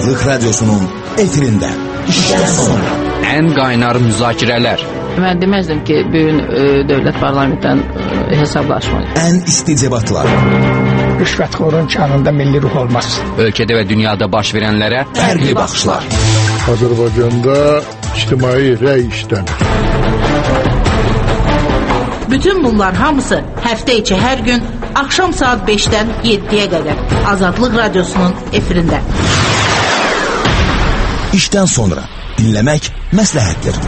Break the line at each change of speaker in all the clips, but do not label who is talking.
Azadlıq Radyosu'nun efirində işdən sonra
ən qaynar müzakirələr.
Mən deməzdim ki, bugün dövlət parlamentdən hesablaşmalıyıq.
Ən isti debatlar.
Rüşvətxorun kanında milli ruh olmaz.
Ölkədə və dünyada baş verənlərə
fərqli baxışlar.
Azərbaycanda ictimai rəy işlənir.
Bütün bunlar hamısı həftə içi hər gün axşam saat 5-dən 7-yə qədər Azadlıq Radyosu'nun efirində.
İşdən sonra dinləmək məsləhətdir.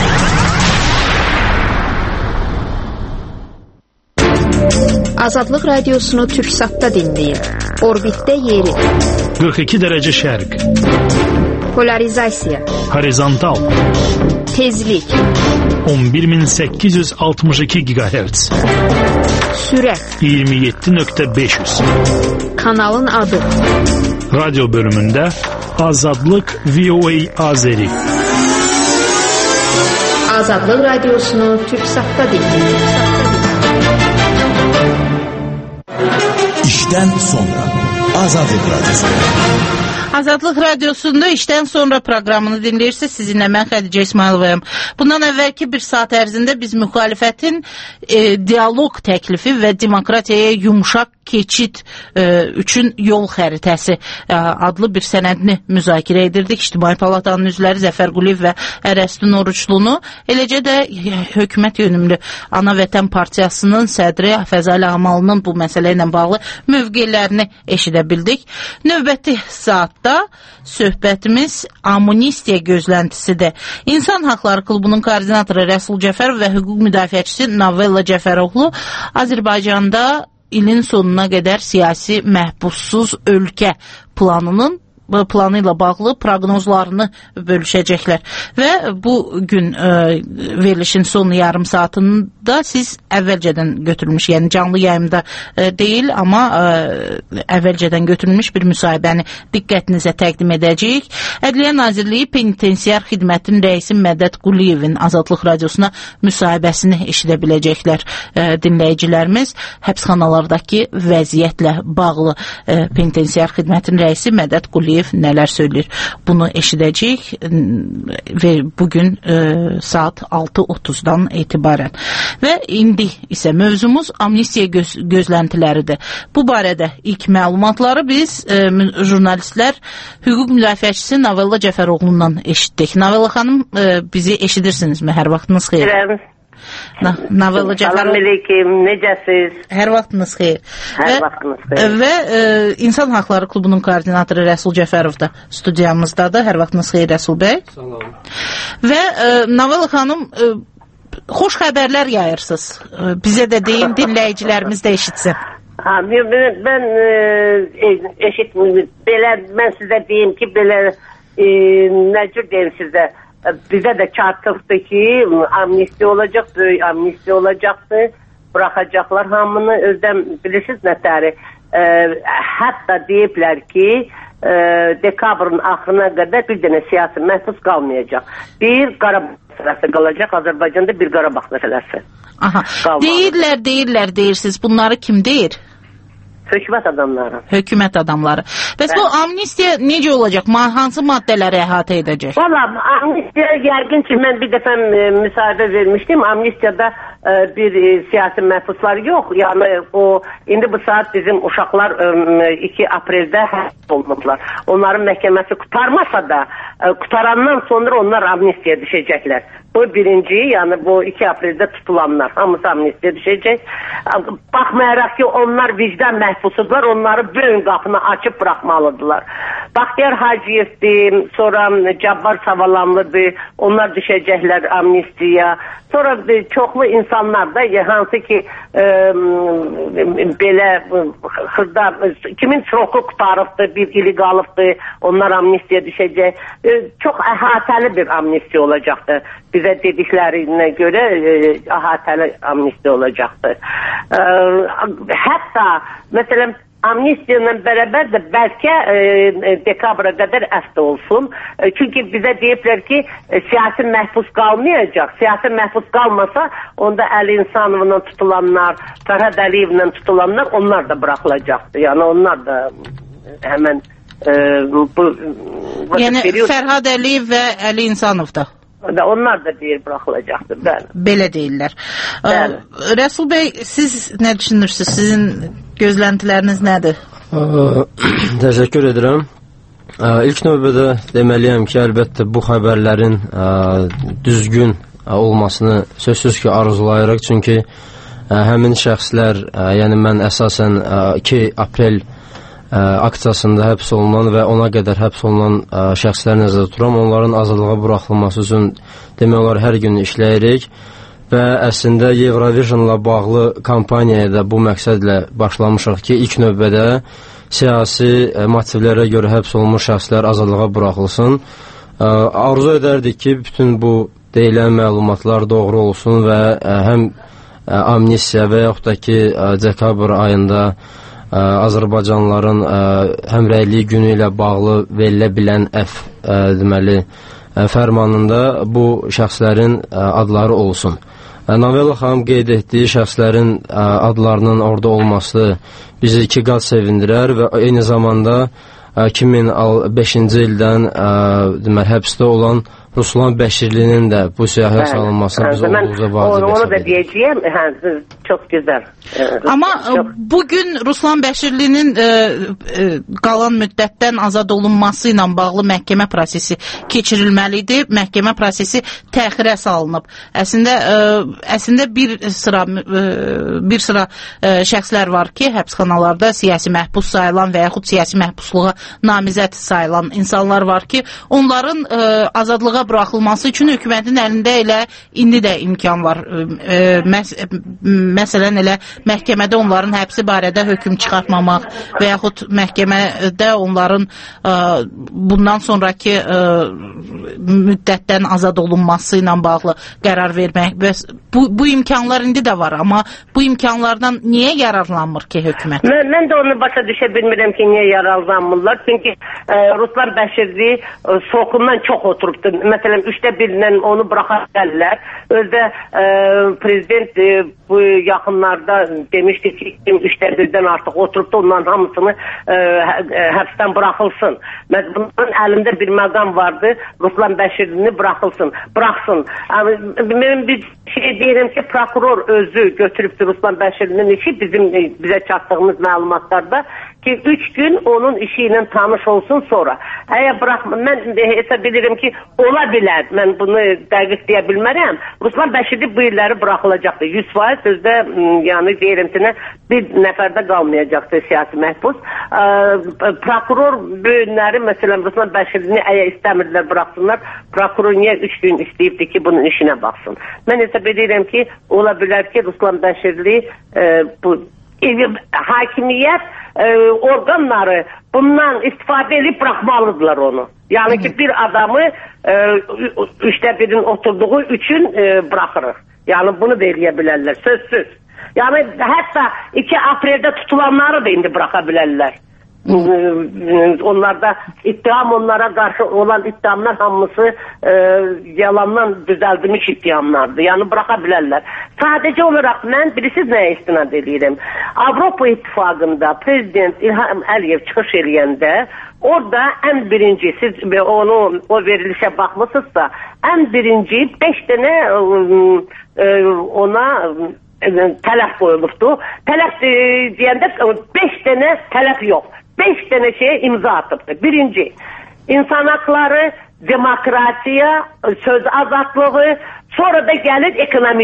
Azadlıq Radiosunu Türksat'ta dinləyin. Orbitdə yeri.
42 dərəcə şərq.
Polarizasiya.
Horizontal.
Tezlik.
11862 GHz.
Sürət.
27.500.
Kanalın adı.
Radyo bölümündə Azadlıq VOA Azeri.
Azadlıq Radiosunu Türksat'ta dinləyin.
İşdən sonra Azadlıq Radyosu.
Azadlıq Radyosu'nda işdən sonra proqramını dinləyirsiniz. Sizinlə mən Xədicə İsmayılovayam. Bundan əvvəlki bir saat ərzində biz müxalifətin dialoq təklifi və demokratiyaya yumşaq keçid üçün yol xəritəsi adlı bir sənədini müzakirə edirdik. İctimai Palatanın üzvləri Zəfər Quliyev və Ərəstun Oruçlunu, eləcə də hökumət yönümlü Ana Vətən Partiyasının sədri Fəzali Amalının bu məsələ ilə bağlı mövqelərini eşidə bildik. Növbəti saatda söhbətimiz amnistiya gözləntisidir. İnsan Haqları Klubunun koordinatoru Rəsul Cəfərov və hüquq müdafiəçisi Novella Cəfəroğlu Azərbaycanda ilin sonuna qədər siyasi məhbussuz ölkə planı ilə bağlı proqnozlarını bölüşəcəklər. Və bu gün verilişin son yarım saatında siz əvvəlcədən götürülmüş, yəni canlı yayımda deyil, amma əvvəlcədən götürülmüş bir müsahibəni diqqətinizə təqdim edəcəyik. Ədliyyə Nazirliyi Penitensiar Xidmətin rəisi Mədəd Quliyevin Azadlıq Radiosuna müsahibəsini eşidə biləcəklər dinləyicilərimiz. Həbsxanalardakı vəziyyətlə bağlı Penitensiar Xidmətin rəisi Mədəd Quliyev nələr söyləyir. Bunu eşidəcəyik və bugün saat 6:30-dan etibarən. Və indi isə mövzumuz amnistiya gözləntiləridir. Bu barədə ilk məlumatları biz jurnalistlər hüquq müdafiəçisi Novella Cəfəroğlu'ndan eşitdik. Novella xanım, bizi eşidirsinizmi? Hər vaxtınız xeyir. Novella Cəfəroğlu.
Salam aleyküm, necəsiz?
Hər vaxtınız xeyir.
Hər vaxtınız xeyir.
Və İnsan Haqları Klubunun koordinatoru Rəsul Cəfərov da studiyamızdadır. Hər vaxtınız xeyir Rəsul bəy.
Salam.
Və Novella xanım, xoş xəbərlər yayırsınız. Bizə də deyin, dinləyicilərimiz də eşitsin.
Mən eşitməyim. Belə mən sizə deyim ki, belə nə cür deyim sizə? Bizə də çatdıqdır ki, amnistiya olacaq, böyük amnistiya olacaqdır. Bıraxacaqlar hamını, özdən bilirsiniz nətəri. Hətta deyiblər ki, dekabrın axırına qədər bir dənə siyasi məhbus qalmayacaq. Bir Qarabağ məsələsi qalacaq, Azərbaycanda bir Qarabağ məsələsi.
Aha. Deyirsiniz. Bunları kim deyir?
Hökumət adamları.
Hökumət adamları. Bəs bu amnistiya necə olacaq? Hansı maddələri əhatə edəcək?
Valla amnistiya yəqin ki, mən bir dəfə müsahibə vermişdim. Amnistiyada bir siyasi məhbuslar yox. Yəni indi bu saat bizim uşaqlar 2 apreldə həbs olunublar. Onların məhkəməsi qurtarmasa da qurtarandan sonra onlar amnistiya düşəcəklər. Bu birinci, yəni bu 2 apreldə tutulanlar, hamısı amnistiya düşəcək. Baxmayaraq ki, onlar vicdan məhbusudurlar, onları böyün qapını açıb bıraxmalıdırlar. Baxtiyar Hacıyevdir, sonra Cabbar Savalanlıdır, onlar düşəcəklər amnistiya. Sonra çoxlu insanlar da, hansı ki, belə xırda, kimin çoxu qutarıbdır, bir ili qalıbdır, onlar amnistiya düşəcək. Çox əhatəli bir amnistiya olacaqdır. Bizə dediklərinə görə əhatəli amnistiya olacaqdır. Hətta, məsələn, amnistiya ilə bərabər də bəlkə dekabra qədər əfv olsun. Çünki bizə deyiblər ki, siyasi məhbus qalmayacaq. Siyasi məhbus qalmasa, onda Əli İnsanovla tutulanlar, Fərhad Əliyevlə tutulanlar, onlar da buraxılacaqdır. Yəni onlar da həmən bu
yəni Fərhad Əliyev və Əli İnsanov da.
Onlar da deyir buraxılacaqdır. Bəli.
Belə deyirlər. Rəsul bəy, siz nə düşünürsünüz? Sizin gözləntiləriniz nədir?
Təşəkkür edirəm. İlk növbədə deməliyəm ki, əlbəttə bu xəbərlərin düzgün olmasını sözsüz ki arzulayırıq. Çünki həmin şəxslər, yəni mən əsasən 2 aprel aksiyasında həbs olunan və ona qədər həbs olunan şəxslər nəzərdə tuturam. Onların azadlığa buraxılması üçün demək olar hər gün işləyirik və əslində Eurovisionla bağlı kampaniyaya da bu məqsədlə başlamışıq ki, ilk növbədə siyasi motivlərə görə həbs olunmuş şəxslər azadlığa buraxılsın. Arzu edərdik ki, bütün bu deyilən məlumatlar doğru olsun və həm amnistiya və yaxud da ki, dekabr ayında Azərbaycanlıların həmrəyliyi günü ilə bağlı verilə bilən deməli, fərmanında bu şəxslərin adları olsun. Novella xanım qeyd etdiyi şəxslərin adlarının orada olması bizi 2 qat sevindirər və eyni zamanda 2005-ci ildən deməli, həbsdə olan Ruslan Bəşirlinin də bu siyahıya salınmasına biz olduğunuza vacib
onu da deyəcəyəm, çox gözəl.
Amma bugün Ruslan Bəşirlinin qalan müddətdən azad olunması ilə bağlı məhkəmə prosesi keçirilməlidir. Məhkəmə prosesi təxirə salınıb. Əslində bir sıra şəxslər var ki, həbsxanalarda siyasi məhbus sayılan və yaxud siyasi məhbusluğa namizəd sayılan insanlar var ki, onların azadlığa buraxılması üçün hökumətin əlində elə indi də imkan var. Məsələn, elə məhkəmədə onların həbsi barədə hökm çıxartmamaq və yaxud məhkəmədə onların bundan sonraki müddətdən azad olunması ilə bağlı qərar vermək. Bu imkanlar indi də var, amma bu imkanlardan niyə yararlanmır ki hökumət?
Mən də onu başa düşə bilmirəm ki, niyə yararlanmırlar. Çünki Ruslan Bəşirli soğuqundan çox oturubdur. Məsələn, 1/3 onu buraxa bilərlər. Özdə prezident bu yaxınlarda demişdi ki, 3/1 artıq oturubdu, onların hamısını həbsdən buraxılsın. Bunların əlində bir məqam vardı, Ruslan Bəşirlini buraxsın. Mən bir şey deyirəm ki, prokuror özü götürübdür Ruslan Bəşirlinin işi bizə çatdığımız məlumatlarda ki, 3 gün onun işi ilə tanış olsun sonra. Mən hesab edirəm ki, ola bilər, mən bunu dəqiq deyə bilmərəm. Ruslan Bəşirli bu illəri buraxılacaqdır. 100% sözdə, yəni deyirəm ki, bir nəfərdə qalmayacaqdır siyasi məhbus. Prokuror bölünləri, məsələn, Ruslan Bəşirlini əgər istəmirlər buraxsınlar, prokuror niyə 3 gün istəyibdir ki, bunun işinə baxsın. Mən hesab edirəm ki, ola bilər ki, Ruslan Bəşirli hakimiyyət orqanları bundan istifadə edib buraxmalıdırlar onu. Yəni ki, bir adamı 3/1 oturduğu üçün buraxırıq. Yəni bunu da eləyə bilərlər, sözsüz. Yəni hətta 2 apreldə tutulanları da indi buraxa bilərlər. Onlarda ittiham, onlara qarşı olan ittihamlar hamısı yalandan düzəldilmiş ittihamlardır. Yəni buraxa bilərlər. Sadəcə olaraq mən bilirsiniz nəyə istinad edirəm? Avropa İttifaqında prezident İlham Əliyev çıxış eləyəndə orada ən birinci, siz o verilişə baxmısınızsa, ən birinci 5 dənə ona tələb qoyulubdu. Tələb deyəndə 5 dənə tələb yox. 5 dənə şeye imza atıbdı. Birinci, insan hakları, demokrasiya, söz azadlığı, sonra da gəlir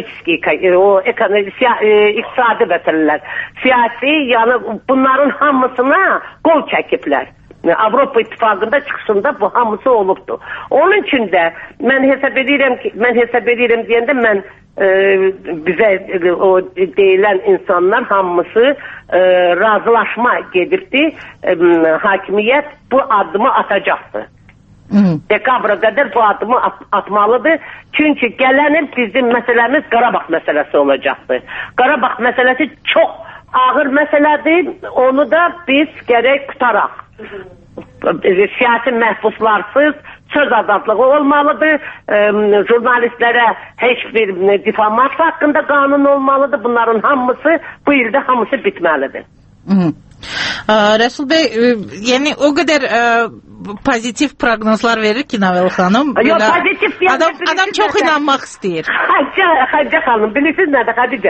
iqtisadi məsələlər. Siyasi, yəni bunların hamısına qol çəkiblər. Avropa İttifaqında çıxışında bu hamısı olubdu. Onun üçün də mən hesab edirəm deyəndə mən bizə o deyilən insanlar hamısı razılaşma gedibdi. Hakimiyyət bu addımı atacaqdı. Dekabra qədər bu addımı atmalıdır. Çünki gələn bizim məsələmiz Qarabağ məsələsi olacaqdı. Qarabağ məsələsi çox ağır məsələdir. Onu da biz gərək tutaraq. Siyasi məhbuslarsız söz azadlığı olmalıdır. Jurnalistlərə heç bir difamasiya haqqında qanun olmalıdır. Bunların hamısı bu ildə hamısı bitməlidir.
Rəsul bəy, yəni o qədər pozitiv proqnozlar verir ki, Navel xanım.
Yox, pozitiv deyəm.
Adam çox inanmaq istəyir.
Xədicə xanım, bilirsiniz nədir Xədicə?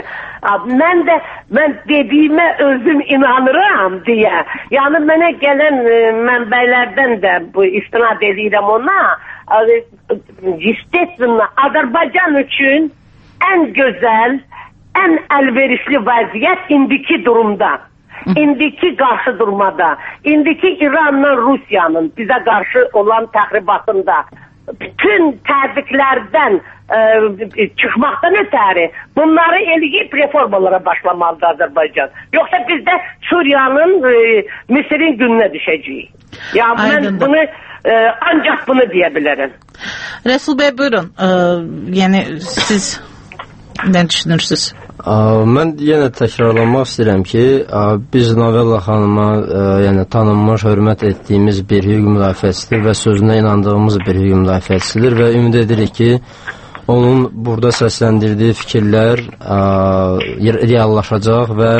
Mən dediyimə özüm inanıram deyə. Yəni mənə gələn mənbələrdən də bu istinad edirəm ona. Естественно, Azərbaycan üçün ən gözəl, ən əlverişli vəziyyət indiki durumda. İndiki qarşı durmada, indiki İranla Rusiyanın bizə qarşı olan təxribatında, bütün təzyiqlərdən çıxmaqdan ötəri bunları eləyib reformalara başlamalıdır Azərbaycan. Yoxsa biz də Suriyanın, Misirin gününə düşəcəyik. Yəni mən bunu ancaq bunu deyə bilərəm.
Rəsul bəy, buyurun. Yəni siz nə düşünürsünüz?
Mən yenə təkrarlamaq istəyirəm ki, biz Novella xanıma yəni tanınmış, hörmət etdiyimiz bir hüquq müdafiəçisidir və sözünə inandığımız bir hüquq müdafiəçisidir və ümid edirik ki, onun burada səsləndirdiyi fikirlər reallaşacaq və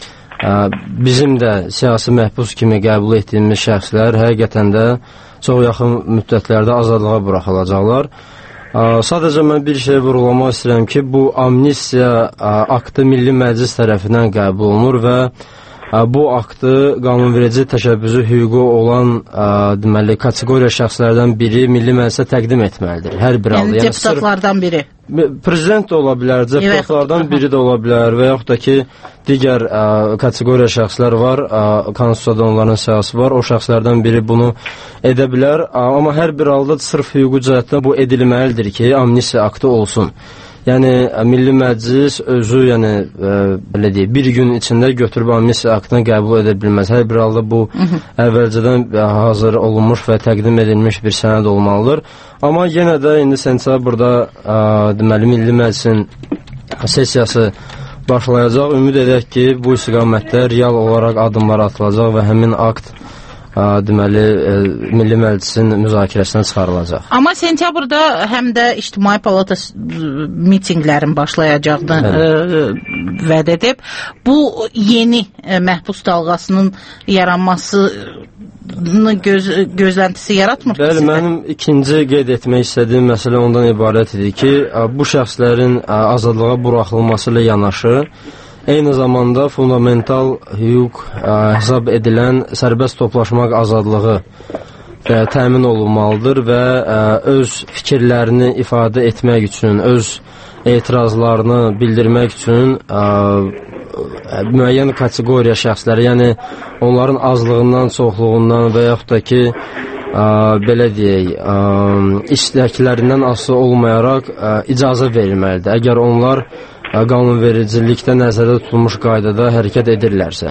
bizim də siyasi məhbus kimi qəbul etdiyimiz şəxslər həqiqətən də çox yaxın müddətlərdə azadlığa buraxılacaqlar. Sadəcə mən bir şey vurğulamaq istəyirəm ki, bu amnistiya aktı Milli Məclis tərəfindən qəbul olunur və bu aktı qanunverici təşəbbüsü hüququ olan deməli kateqoriya şəxslərdən biri Milli Məclisə təqdim etməlidir. Hər bir halda.
Yəni deputatlardan biri.
Prezident də ola bilər, deputatlardan biri də ola bilər və yaxud da ki, digər kateqoriya şəxslər var, konstitusiyada onların siyasi var, o şəxslərdən biri bunu edə bilər, amma hər bir halda sırf hüquqi cəhətdən bu edilməlidir ki, amnistiya aktı olsun. Yəni Milli Məclis özü, yəni belə deyək, bir gün içində götürüb amnistiya aktını qəbul edə bilməz. Hər bir halda bu əvvəlcədən hazır olunmuş və təqdim edilmiş bir sənəd olmalıdır. Amma yenə də indi sentyabrda deməli Milli Məclisin sessiyası başlayacaq. Ümid edək ki, bu istiqamətdə real olaraq addımlar atılacaq və həmin akt deməli Milli Məclisin müzakirəsinə çıxarılacaq.
Amma sentyabrda həm də İctimai Palata mitinqlərin başlayacağını vəd edib. Bu yeni məhbus dalğasının yaranması gözləntisi yaratmır ki?
Bəli, mənim ikinci qeyd etmək istədiyim məsələ ondan ibarət idi ki, bu şəxslərin azadlığa buraxılması ilə yanaşı, eyni zamanda fundamental hüquq hesab edilən sərbəst toplaşmaq azadlığı təmin olunmalıdır və öz fikirlərini ifadə etmək üçün, öz etirazlarını bildirmək üçün müəyyən kateqoriya şəxsləri, yəni onların azlığından, çoxluğundan və yaxud da ki, belə deyək, istəklərindən asılı olmayaraq icazə verilməlidir. Əgər onlar qanunvericilikdə nəzərdə tutulmuş qaydada hərəkət edirlərsə.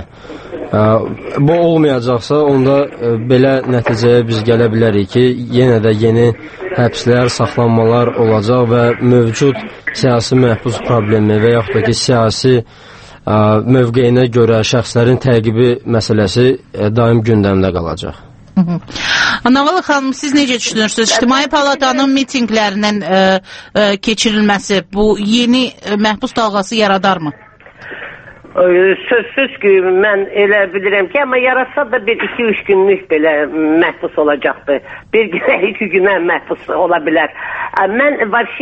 Bu olmayacaqsa, onda belə nəticəyə biz gələ bilərik ki, yenə də yeni həbslər, saxlanmalar olacaq və mövcud siyasi məhbus problemi və yaxud da ki, siyasi mövqeyinə görə şəxslərin təqibi məsələsi daim gündəmdə qalacaq.
Navala xanım, siz necə düşünürsünüz? İctimai Palatanın mitinqlərinin keçirilməsi bu yeni məhbus dalğası yaradarmı?
Sözsüz ki, mən elə bilirəm ki, amma yaratsa da bir 2-3 günlük belə məhbus olacaqdır. Bir günə, 2 günə məhbus ola bilər. Mən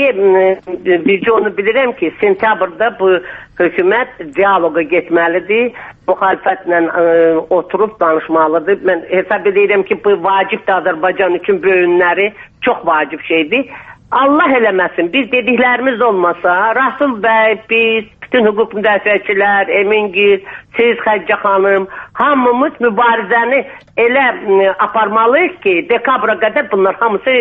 bircə onu bilirəm ki, sentyabrda bu hökumət dialoqa getməlidir, müxalifətlə oturub danışmalıdır. Mən hesab edirəm ki, bu vacibdir Azərbaycan üçün böyünləri, çox vacib şeydir. Allah eləməsin, biz dediklərimiz olmasa, Rasul bəy, biz, bütün hüquq müdafiəçilər, Emingiz, siz Xədicə xanım, hamımız mübarizəni elə aparmalıyıq ki, dekabra qədər bunlar hamısı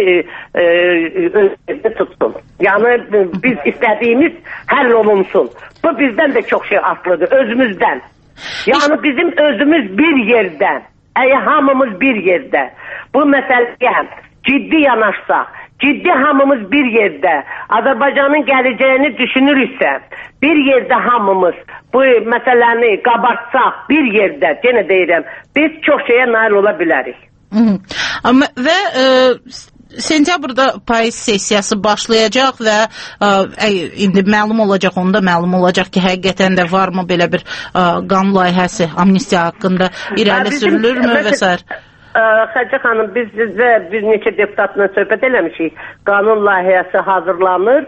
özünü tutsun. Yəni, biz istədiyimiz həll olunsun. Bu bizdən də çox şey asılıdır, özümüzdən. Yəni, bizim özümüz bir yerdə, hamımız bir yerdə. Bu məsələyə ciddi yanaşsaq, ciddi hamımız bir yerdə, Azərbaycanın gələcəyini düşünürüksə, bir yerdə hamımız bu məsələni qabartsaq, bir yerdə, yenə deyirəm, biz çox şeyə nail ola bilərik.
Və Sentyabrda payız sessiyası başlayacaq və indi məlum olacaq, onu da məlum olacaq ki, həqiqətən də varmı belə bir qanun layihəsi amnistiya haqqında irəli sürülürmü və s.
Xədicə xanım, biz bir neçə deputatla söhbət eləmişik. Qanun layihəsi hazırlanır.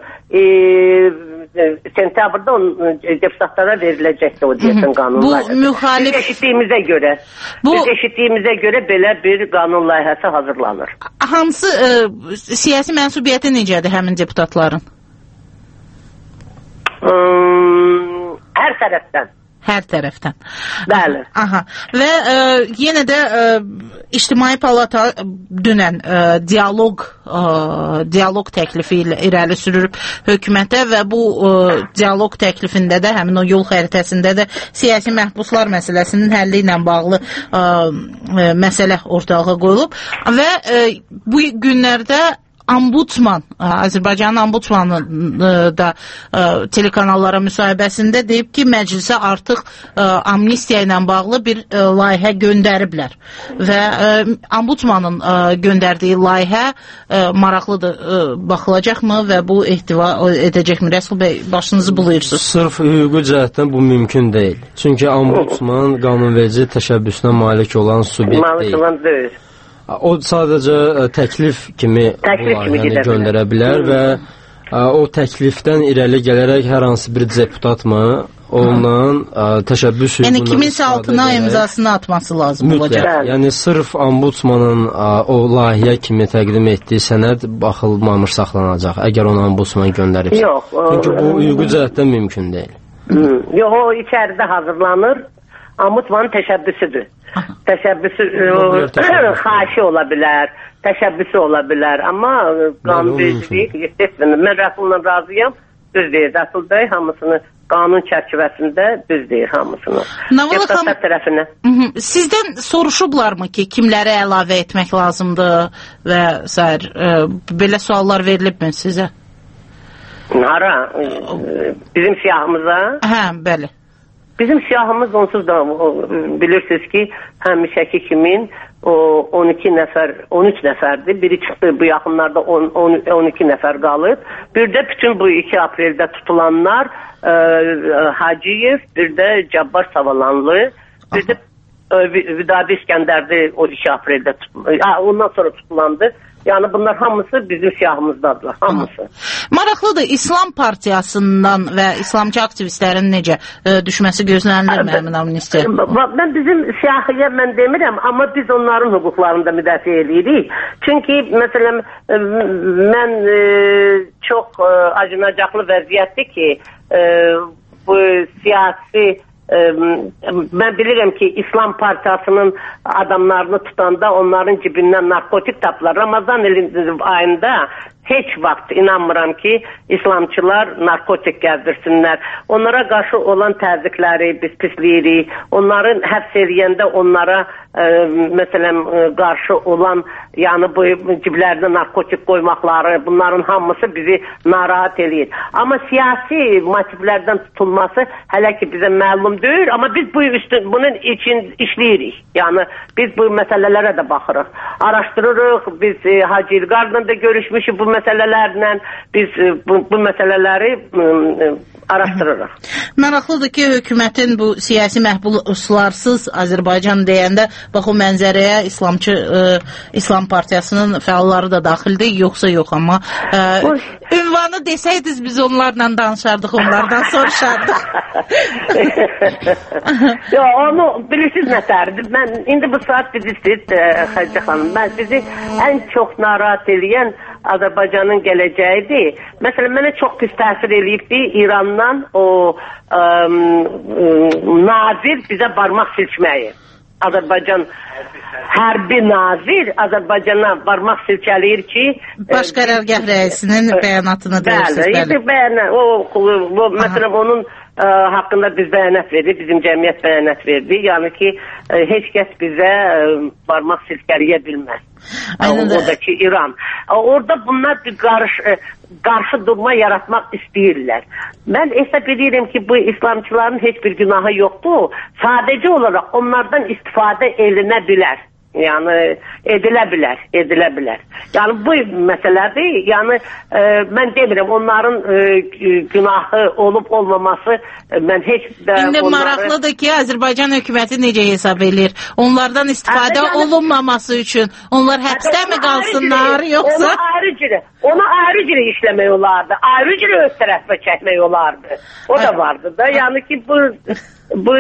Sentyabrda deputatlara veriləcəkdir o deyəsən qanun layihəsi. Biz eşitdiyimizə görə belə bir qanun layihəsi hazırlanır.
Hansı siyasi mənsubiyyəti necədir həmin deputatların?
Hər tərəfdən.
Hər tərəfdən.
Bəli.
Aha. Və yenə də İctimai Palata dünən dialoq təklifi ilə irəli sürülüb hökumətə və bu dialoq təklifində də həmin o yol xəritəsində də siyasi məhbuslar məsələsinin həlli ilə bağlı məsələ ortalığa qoyulub və bu günlərdə Ombudsman, Azərbaycanın ombudsmanı da telekanallara müsahibəsində deyib ki, məclisə artıq amnistiya ilə bağlı bir layihə göndəriblər və ombudsmanın göndərdiyi layihə maraqlıdır, baxılacaqmı və bu ehtiva edəcəkmi? Rəsul bəy, başınızı bulayırsınız.
Sırf hüquqi cəhətdən bu mümkün deyil. Çünki ombudsman qanunverici təşəbbüsünə malik olan subyekt deyil. O sadəcə təklif kimi göndərə bilər və o təklifdən irəli gələrək hər hansı bir deputatmı ondan təşəbbüs hüququndan
yəni kiminsə altına imzasını atması lazım olacaq.
Yəni sırf ombudsmanın o layihə kimi təqdim etdiyi sənəd baxılmamış saxlanacaq, əgər onu ombudsman göndərib. Çünki bu hüquqi cəhətdən mümkün deyil.
Yox, o içəridə hazırlanır, ombudsmanın təşəbbüsüdür. Təşəbbüsü xahişi ola bilər, təşəbbüsü ola bilər, amma qanunvericilik, mən Rəsulla razıyam, düz deyir, Rəsul bəy hamısını qanun çərçivəsində düz deyir hamısını. Deputatlar tərəfinə.
Sizdən soruşublarmı ki, kimləri əlavə etmək lazımdır və s. Belə suallar verilibmi sizə?
Hara? Bizim siyahımıza?
Hə, bəli.
Bizim siyahımız onsuz da bilirsiniz ki, həmişəki kimin o 12 nəfər, 13 nəfərdir. Biri çıxdı, bu yaxınlarda 12 nəfər qalıb. Bir də bütün bu 2 apreldə tutulanlar Hacıyev, bir də Cabbar Savalanlı, bir də Vidadi İskəndərdi o 2 apreldə ondan sonra tutulandı. Yəni bunlar hamısı bizim siyahımızdadır, hamısı.
Maraqlıdır, İslam Partiyasından və İslamcı aktivistlərin necə düşməsi gözlənilir mi həmin amnistiya?
Mən bizim siyahıya mən demirəm, amma biz onların hüquqlarını da müdafiə edirik. Çünki, məsələn, mən çox acınacaqlı vəziyyətdir ki, bu siyasi mən bilirəm ki, İslam Partiyasının adamlarını tutanda onların cibindən narkotik taplar. Ramazan ayında heç vaxt inanmıram ki, İslamçılar narkotik gəzdirsinlər. Onlara qarşı olan təzyiqləri biz pisləyirik. Onların həbs eləyəndə onlara məsələn qarşı olan, yəni bu ciblərdə narkotik qoymaqları, bunların hamısı bizi narahat eləyir. Amma siyasi motivlərdən tutulması hələ ki bizə məlum deyil, amma biz bunun için işləyirik. Yəni biz bu məsələlərə də baxırıq. Araşdırırıq, biz Hacı İlqarla da görüşmüşük bu məsələlərlə, biz bu məsələləri araşdırırıq.
Maraqlıdır ki, hökumətin bu siyasi məhbuslarsız Azərbaycan deyəndə bax o mənzərəyə İslam Partiyasının fəalları da daxildir, yoxsa yox, amma ünvanı desəydiniz biz onlarla danışardıq, onlardan soruşardıq.
Yox, onu bilirsiniz nətərdir. Mən indi bu saat biz istəyir Xədicə xanım, bizi ən çox narahat eləyən Azərbaycanın gələcəyidir. Məsələn, mənə çox pis təsir eləyibdi İrandan o nazir bizə barmaq silkməyi. Azərbaycan hərbi nazir Azərbaycana barmaq silkələyir ki,
Baş qərargah rəisinin bəyanatını deyirsiniz.
Bəli, məsələn onun haqqında biz bəyanat verdik, bizim cəmiyyət bəyanat verdi. Yəni ki, heç kəs bizə barmaq silkələyə bilməz. Oradakı İran. Orada bunlar qarşı durma yaratmaq istəyirlər. Mən hesab edirəm ki, bu İslamçıların heç bir günahı yoxdur. Sadəcə olaraq onlardan istifadə edilənə bilər. Yəni edilə bilər. Yəni bu məsələdir. Yəni mən demirəm onların günahı olub olmaması mən heç də
İndi maraqlıdır ki, Azərbaycan hökuməti necə hesab edir? Onlardan istifadə olunmaması üçün onlar həbsdə mi qalsınlar yoxsa
onu ayrı cürə işləmək olardı. Ayrı cürə öz tərəfə çəkmək olardı. O da vardı da. Yəni ki bu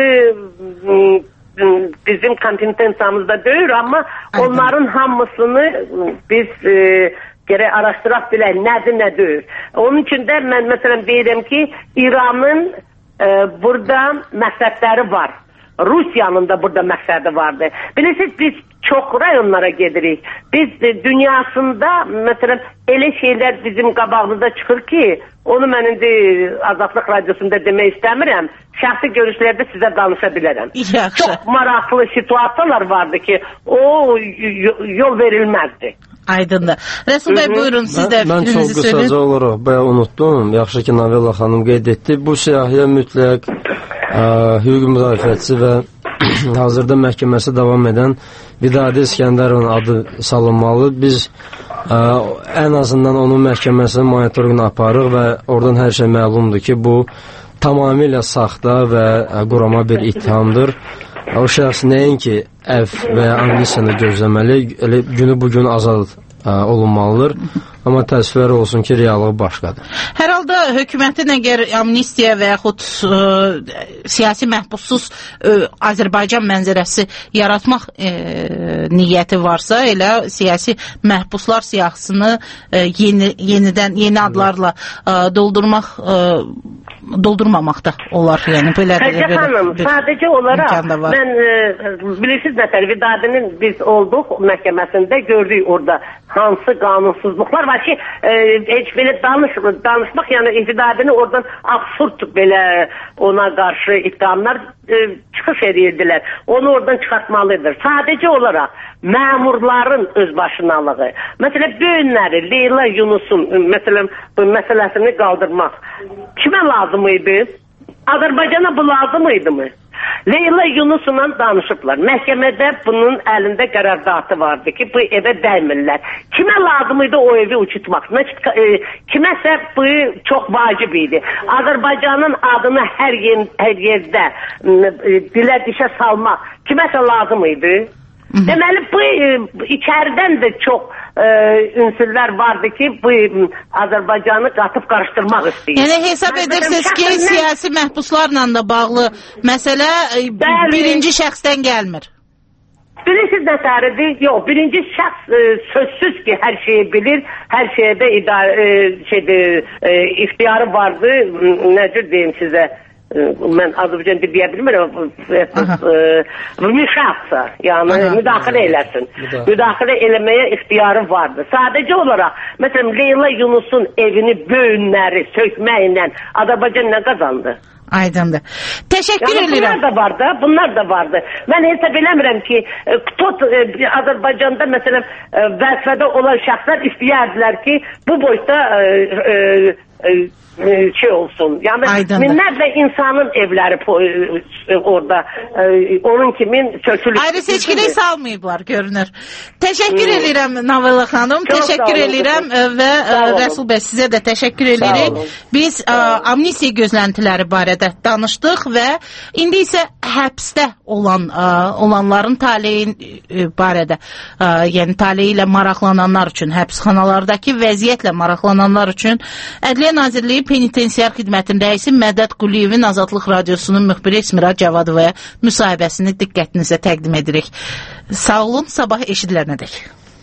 bizim kompetensiyamızda deyil, amma onların hamısını biz gərək araşdıraq bilək, nədir, nə deyil. Onun üçün də mən məsələn deyirəm ki, İranın burada məqsədləri var. Rusiyanın da burada məqsədi vardı. Bilirsiniz, biz çox rayonlara gedirik. Biz dünyasında, məsələn, elə şeylər bizim qabağımıza çıxır ki, onu mən indi Azadlıq Radiosunda demək istəmirəm. Şəxsi görüşlərdə sizə danışa bilərəm.
Yaxşı.
Çox maraqlı situasiyalar vardı ki, o yol verilməzdi.
Aydındır. Rəsul bəy, buyurun, siz də fikrinizi
söyləyin. Mən çox qısaca olaraq bəyə unutdum. Yaxşı ki, Navella xanım qeyd etdi. Bu siyahıya mütləq hüquq müdafiəçisi və hazırda məhkəməsi davam edən Vidadi İskəndərovun adı salınmalı. Biz ən azından onun məhkəməsinin monitorinqini aparıq və oradan hər şey məlumdur ki, bu tamamilə saxta və qurama bir ittihamdır. O şəxs nəinki əf və ya amnistiyanı gözləməli, elə günü bugün azad olunmalıdır. Amma təəssüflər olsun ki, reallığı başqadır.
Hər halda hökumətin əgər amnistiya və yaxud siyasi məhbussuz Azərbaycan mənzərəsi yaratmaq niyyəti varsa, elə siyasi məhbuslar siyahısını yeni adlarla doldurmamaqda olar. Yəni
Xəcə xanım, sadəcə olaraq mən bilirsiniz nətər, Vidadinin biz olduq məhkəməsində, gördük orada hansı qanunsuzluqlar var ki, heç belə danışmaq, yəni Vidadini oradan absurd belə ona qarşı ittihamlar çıxış edirdilər. Onu oradan çıxartmalıdır. Sadəcə olaraq məmurların özbaşınalığı. Məsələn, böyünləri, Leyla Yunusun məsələsini qaldırmaq kimə lazım idi? Azərbaycana bu lazım idi mi? Leyla Yunus'la danışıblar. Məhkəmədə bunun əlində qərardatı vardı ki, bu evə dəymirlər. Kimə lazım idi o evi uçutmaq? Kiməsə bu çox vacib idi. Azərbaycanın adını hər yerdə dilə dişə salmaq kiməsə lazım idi. Deməli, bu içəridən də çox ünsürlər vardı ki, bu Azərbaycanı qatıb qarışdırmaq istəyir.
Yəni, hesab edirsiniz ki, siyasi məhbuslarla da bağlı məsələ birinci şəxsdən gəlmir.
Bilirsiniz nətəridir? Yox, birinci şəxs sözsüz ki, hər şeyi bilir, hər şeyə də ixtiyarı vardı. Necə deyim sizə? Mən Azərbaycan deyə bilmirəm, müşahsa, yəni müdaxilə eləsin. Müdaxilə eləməyə ixtiyarı vardı. Sadəcə olaraq, məsələn, Leyla Yunusun evini böyünləri sökməklə Azərbaycan nə qazandı?
Aydındır. Təşəkkür edirəm.
Bunlar da vardı. Mən hesab eləmirəm ki, Azərbaycanda məsələn vəzifədə olan şəxslər istəyərdilər ki, bu boyda olsun. Yəni minlərlə insanın evləri orada onun kimin sökülür.
Ayrı seçkilik salmayıblar, görünür. Təşəkkür edirəm Navella xanım. Təşəkkür edirəm və Rəsul bəy sizə də təşəkkür edirik. Biz amnistiya gözləntiləri barədə danışdıq və indi isə həbsdə olanların taleyi barədə, yəni taleyi ilə maraqlananlar üçün, həbsxanalardakı vəziyyətlə maraqlananlar üçün Ədliyyə Nazirliyi Penitensiar Xidmətin rəisi Mədəd Quliyevin Azadlıq Radiosunun müxbiri Esmira Cavadovaya müsahibəsini diqqətinizə təqdim edirik. Sağ olun, sabah eşidilənədək.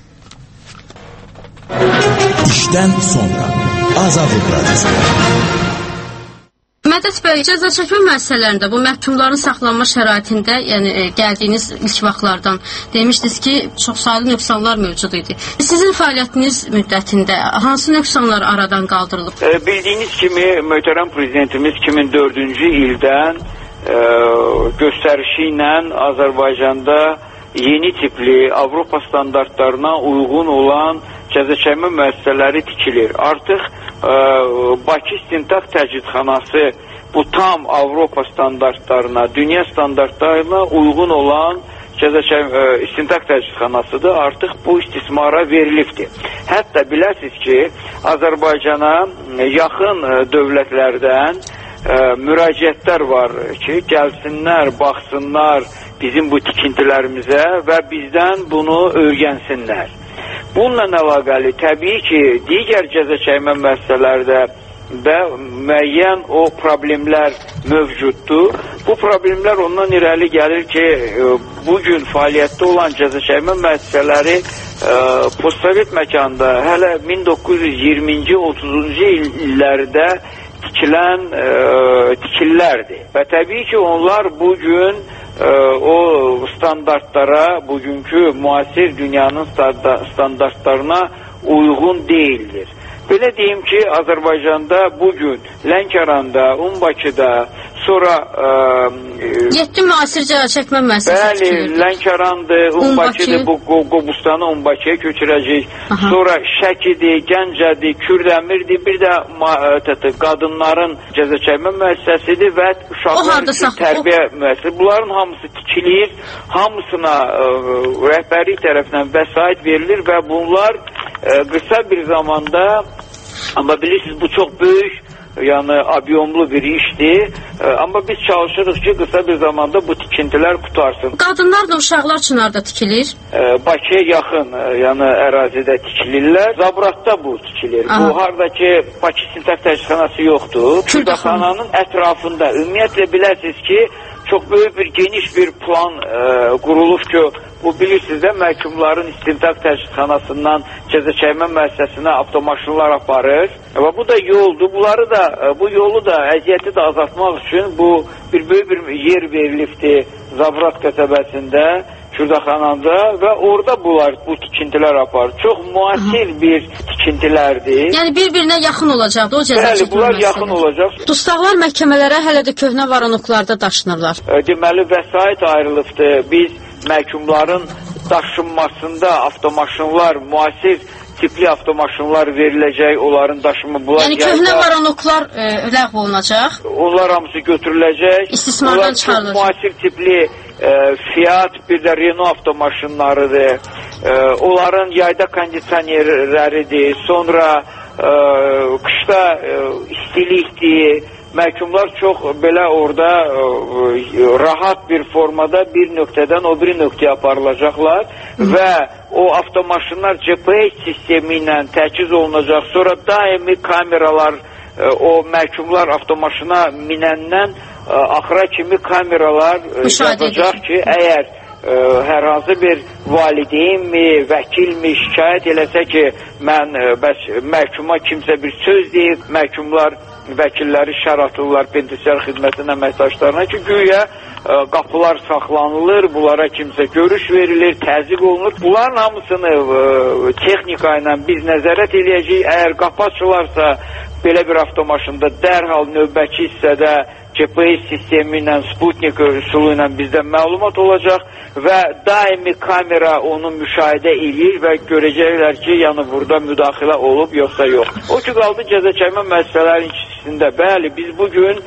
İşdən sonra Azadlıq Radiosu.
Mədəd bəy, cəza çəkmə müəssisələrində bu məhkumların saxlanma şəraitində, yəni gəldiyiniz ilk vaxtlardan demişdiniz ki, çox saylı nöqsanlar mövcud idi. Sizin fəaliyyətiniz müddətində hansı nöqsanlar aradan qaldırılıb?
Bildiyiniz kimi, möhtərəm prezidentimiz 2004-cü ildən göstərişi ilə Azərbaycanda yeni tipli Avropa standartlarına uyğun olan cəza çəkmə müəssisələri tikilir. Artıq Bakı İstintaq Təcridxanası bu tam Avropa standartlarına, dünya standartlarına uyğun olan istintaq təcridxanasıdır, artıq bu istismara verilibdir. Hətta biləsiniz ki, Azərbaycana yaxın dövlətlərdən müraciətlər var ki, gəlsinlər, baxsınlar bizim bu tikintilərimizə və bizdən bunu öyrənsinlər. Bununla əlaqəli təbii ki, digər cəza çəkmə müəssisələrdə və müəyyən o problemlər mövcuddur. Bu problemlər ondan irəli gəlir ki, bugün fəaliyyətdə olan cəza çəkmə müəssisələri postsovet məkanda hələ 1920-ci, 30-cu illərdə tikilən tikillərdir. Və təbii ki, onlar bugün o standartlara, bugünkü müasir dünyanın standartlarına uyğun deyildir. Belə deyim ki, Azərbaycanda bugün Lənkəranda, Bakıda, sonra
7 müasir cəza çəkmə müəssisəsi
bəli, Lənkərandır, Bakıdır, bu Qobustanı Bakıya köçürəcək. Sonra Şəkidir, Gəncədir, Kürdəmirdir, bir də qadınların cəza çəkmə müəssisəsidir və uşaqlar üçün tərbiyə müəssisəsi. Bunların hamısı tikilir, hamısına rəhbərlik tərəfindən vəsait verilir və bunlar qısa bir zamanda, amma bilirsiniz bu çox böyük, yəni abyomlu bir işdir, amma biz çalışırıq ki, qısa bir zamanda bu tikintilər qutarsın.
Qadınlar da uşaqlar üçün harda tikilir?
Bakıya yaxın, yəni ərazidə tikilirlər. Zabratda bu tikilir. Bu harda ki, Bakı istintaq təcridxanası yoxdur. Kürdəxananın ətrafında. Ümumiyyətlə biləsiniz ki, çox böyük bir geniş bir plan qurulub ki, bu bilirsiniz də məhkumların istintaq təcridxanasından cəza çəkmə müəssisəsinə avtomaşınlar aparır və bu da yoldur. Bu yolu da, əziyyəti də azaltmaq üçün bu bir böyük bir yer verilibdir Zabrat qəsəbəsində, Kürdəxananda və orada bu tikintilər aparır. Çox müasir bir tikintilərdir.
Yəni bir-birinə yaxın olacaqdı o cəza çəkmə müəssisələri.
Bəli, bunlar yaxın olacaq.
Dustaqlar məhkəmələrə hələ də köhnə varonoklarda daşınırlar.
Deməli, vəsait ayrılıbdır. Biz məhkumların daşınmasında avtomaşınlar, müasir tipli avtomaşınlar veriləcək, onların daşımı bunlar.
Yəni köhnə varonoklar ləğv olunacaq.
Onlar hamısı götürüləcək.
İstismardan çıxarılacaq.
Onlar müasir tipli Fiat, bir də Renault avtomaşınlarıdır. Onların yayda kondisionerləridir. Sonra qışda istilikdir. Məhkumlar çox belə orada rahat bir formada bir nöqtədən o biri nöqtəyə aparılacaqlar və o avtomaşınlar GPS sistemi ilə təchiz olunacaq. Sonra daimi kameralar o məhkumlar avtomaşına minəndən axıra kimi kameralar yazacaq ki, əgər hər hansı bir valideynmi, vəkilmi şikayət eləsə ki, mən məhkuma kimsə bir söz deyib, məhkumlar vəkilləri şər atırlar penitensiar xidmətin əməkdaşlarına ki, güya qapılar saxlanılır, bunlara kimsə görüş verilir, təzyiq olunur. Bunların hamısını texnika ilə biz nəzarət eləyəcəyik. Əgər qapı açılarsa, belə bir avtomaşında dərhal növbəki hissədə GPS sistemi ilə, Sputnik üsulu ilə bizdə məlumat olacaq və daimi kamera onu müşahidə edir və görəcəklər ki, yəni burada müdaxilə olub, yoxsa yox. O ki, qaldı cəza çəkmə müəssisələrinin ikisində. Bəli, biz bugün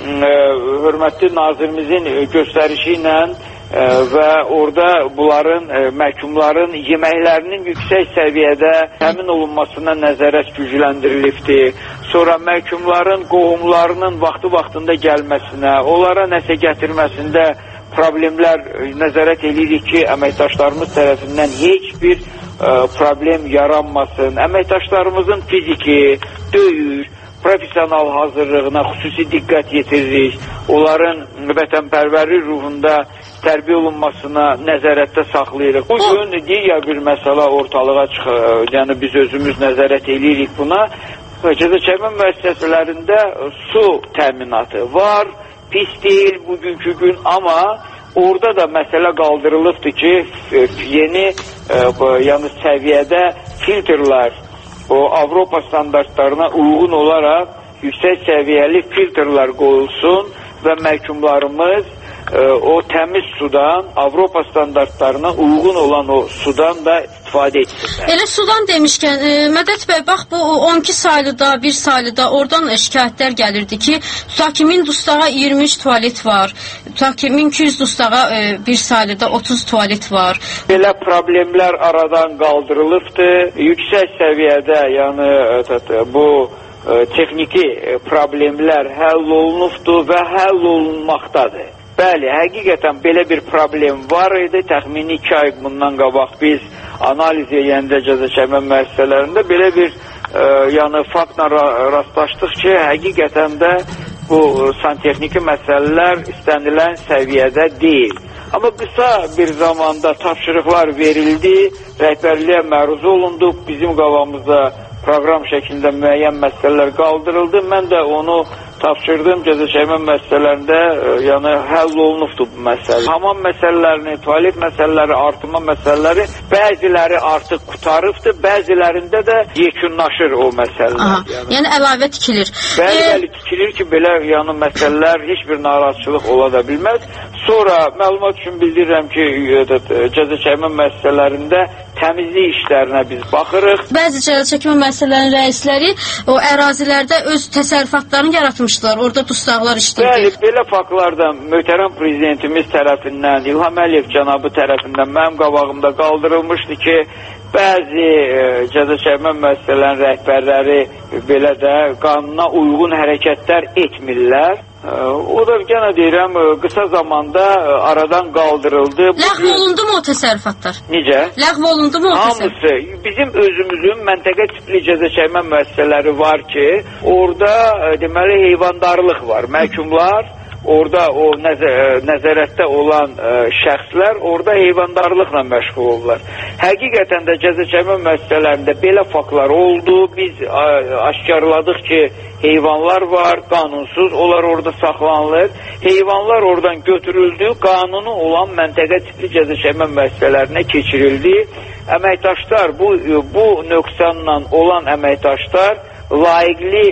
hörmətli nazirimizin göstərişi ilə və orada bunların, məhkumların yeməklərinin yüksək səviyyədə təmin olunmasına nəzarət gücləndirilibdir. Sonra məhkumların qohumlarının vaxtında gəlməsinə, onlara nəsə gətirməsində problemlər nəzarət edirik ki, əməkdaşlarımız tərəfindən heç bir problem yaranmasın. Əməkdaşlarımızın fiziki, döyüş, profesional hazırlığına xüsusi diqqət yetiririk. Onların vətənpərvərlik ruhunda tərbiyə olunmasına nəzarətdə saxlayırıq. Bugün digər bir məsələ ortalığa çıxır. Yəni biz özümüz nəzarət edirik buna. Cəza çəkmə müəssisələrində su təminatı var, pis deyil bugünkü gün, amma orada da məsələ qaldırılıbdır ki, yeni yəni səviyyədə filtrlər, o Avropa standartlarına uyğun olaraq yüksək səviyyəli filtrlər qoyulsun və məhkumlarımız o təmiz sudan, Avropa standartlarına uyğun olan o sudan da istifadə etsinlər.
Elə sudan demişkən, Mədət bəy, bax bu 12 saylıda, 1 saylıda oradan şikayətlər gəlirdi ki, tutaq ki 1000 dustağa 23 tualet var, tutaq ki 1200 dustağa 1 saylıda 30 tualet var.
Belə problemlər aradan qaldırılıbdır. Yüksək səviyyədə, yəni bu texniki problemlər həll olunubdur və həll olunmaqdadır. Bəli, həqiqətən belə bir problem var idi. Təxmini 2 ay bundan qabaq biz analiz edəndə cəzaçəkmə müəssisələrində belə bir faktla rastlaşdıq ki, həqiqətən də bu santexniki məsələlər istənilən səviyyədə deyil. Amma qısa bir zamanda tapşırıqlar verildi, rəhbərliyə məruz olunduq, bizim qabağımızda proqram şəklində müəyyən məsələlər qaldırıldı. Mən də onu tapşırdım cəzaçəkmə müəssisələrində, həll olunubdur bu məsələ. Hamam məsələlərini, tualet məsələləri, artırma məsələləri bəziləri artıq qutarıbdır, bəzilərində də yekunlaşır o məsələlər.
Yəni əlavə tikilir.
Bəli, tikilir ki, belə məsələlər heç bir narazıçılıq ola da bilməz. Sonra məlumat üçün bildirirəm ki, cəzaçəkmə müəssisələrində təmizlik işlərinə biz baxırıq.
Bəzi cəzaçəkmə müəssisələrinin rəisləri o ərazilərdə öz təsərrüfatlarını yaratmışlar, orada dustaqlar işləyir.
Bəli, belə faktlardan möhtərəm prezidentimiz tərəfindən, İlham Əliyev cənabı tərəfindən mənim qabağımda qaldırılmışdı ki, bəzi cəzaçəkmə müəssisələrinin rəhbərləri belə də qanuna uyğun hərəkətlər etmirlər. O da yenə deyirəm, qısa zamanda aradan qaldırıldı.
Ləğv olundu mu o təsərrüfatlar?
Necə?
Ləğv olundu mu o təsərrüfatlar?
Hamısı. Bizim özümüzün məntəqə tipli cəzaçəkmə müəssisələri var ki, orada deməli heyvandarlıq var. Məhkumlar, orada o nəzarətdə olan şəxslər orada heyvandarlıqla məşğul olurlar. Həqiqətən də cəzaçəkmə müəssisələrində belə faktlar oldu. Biz aşkarladıq ki, heyvanlar var, qanunsuz, onlar orada saxlanılır. Heyvanlar oradan götürüldü, qanunu olan məntəqə tipli cəzaçəkmə müəssisələrinə keçirildi. Əməkdaşlar, bu nöqsanla olan əməkdaşlar layiqli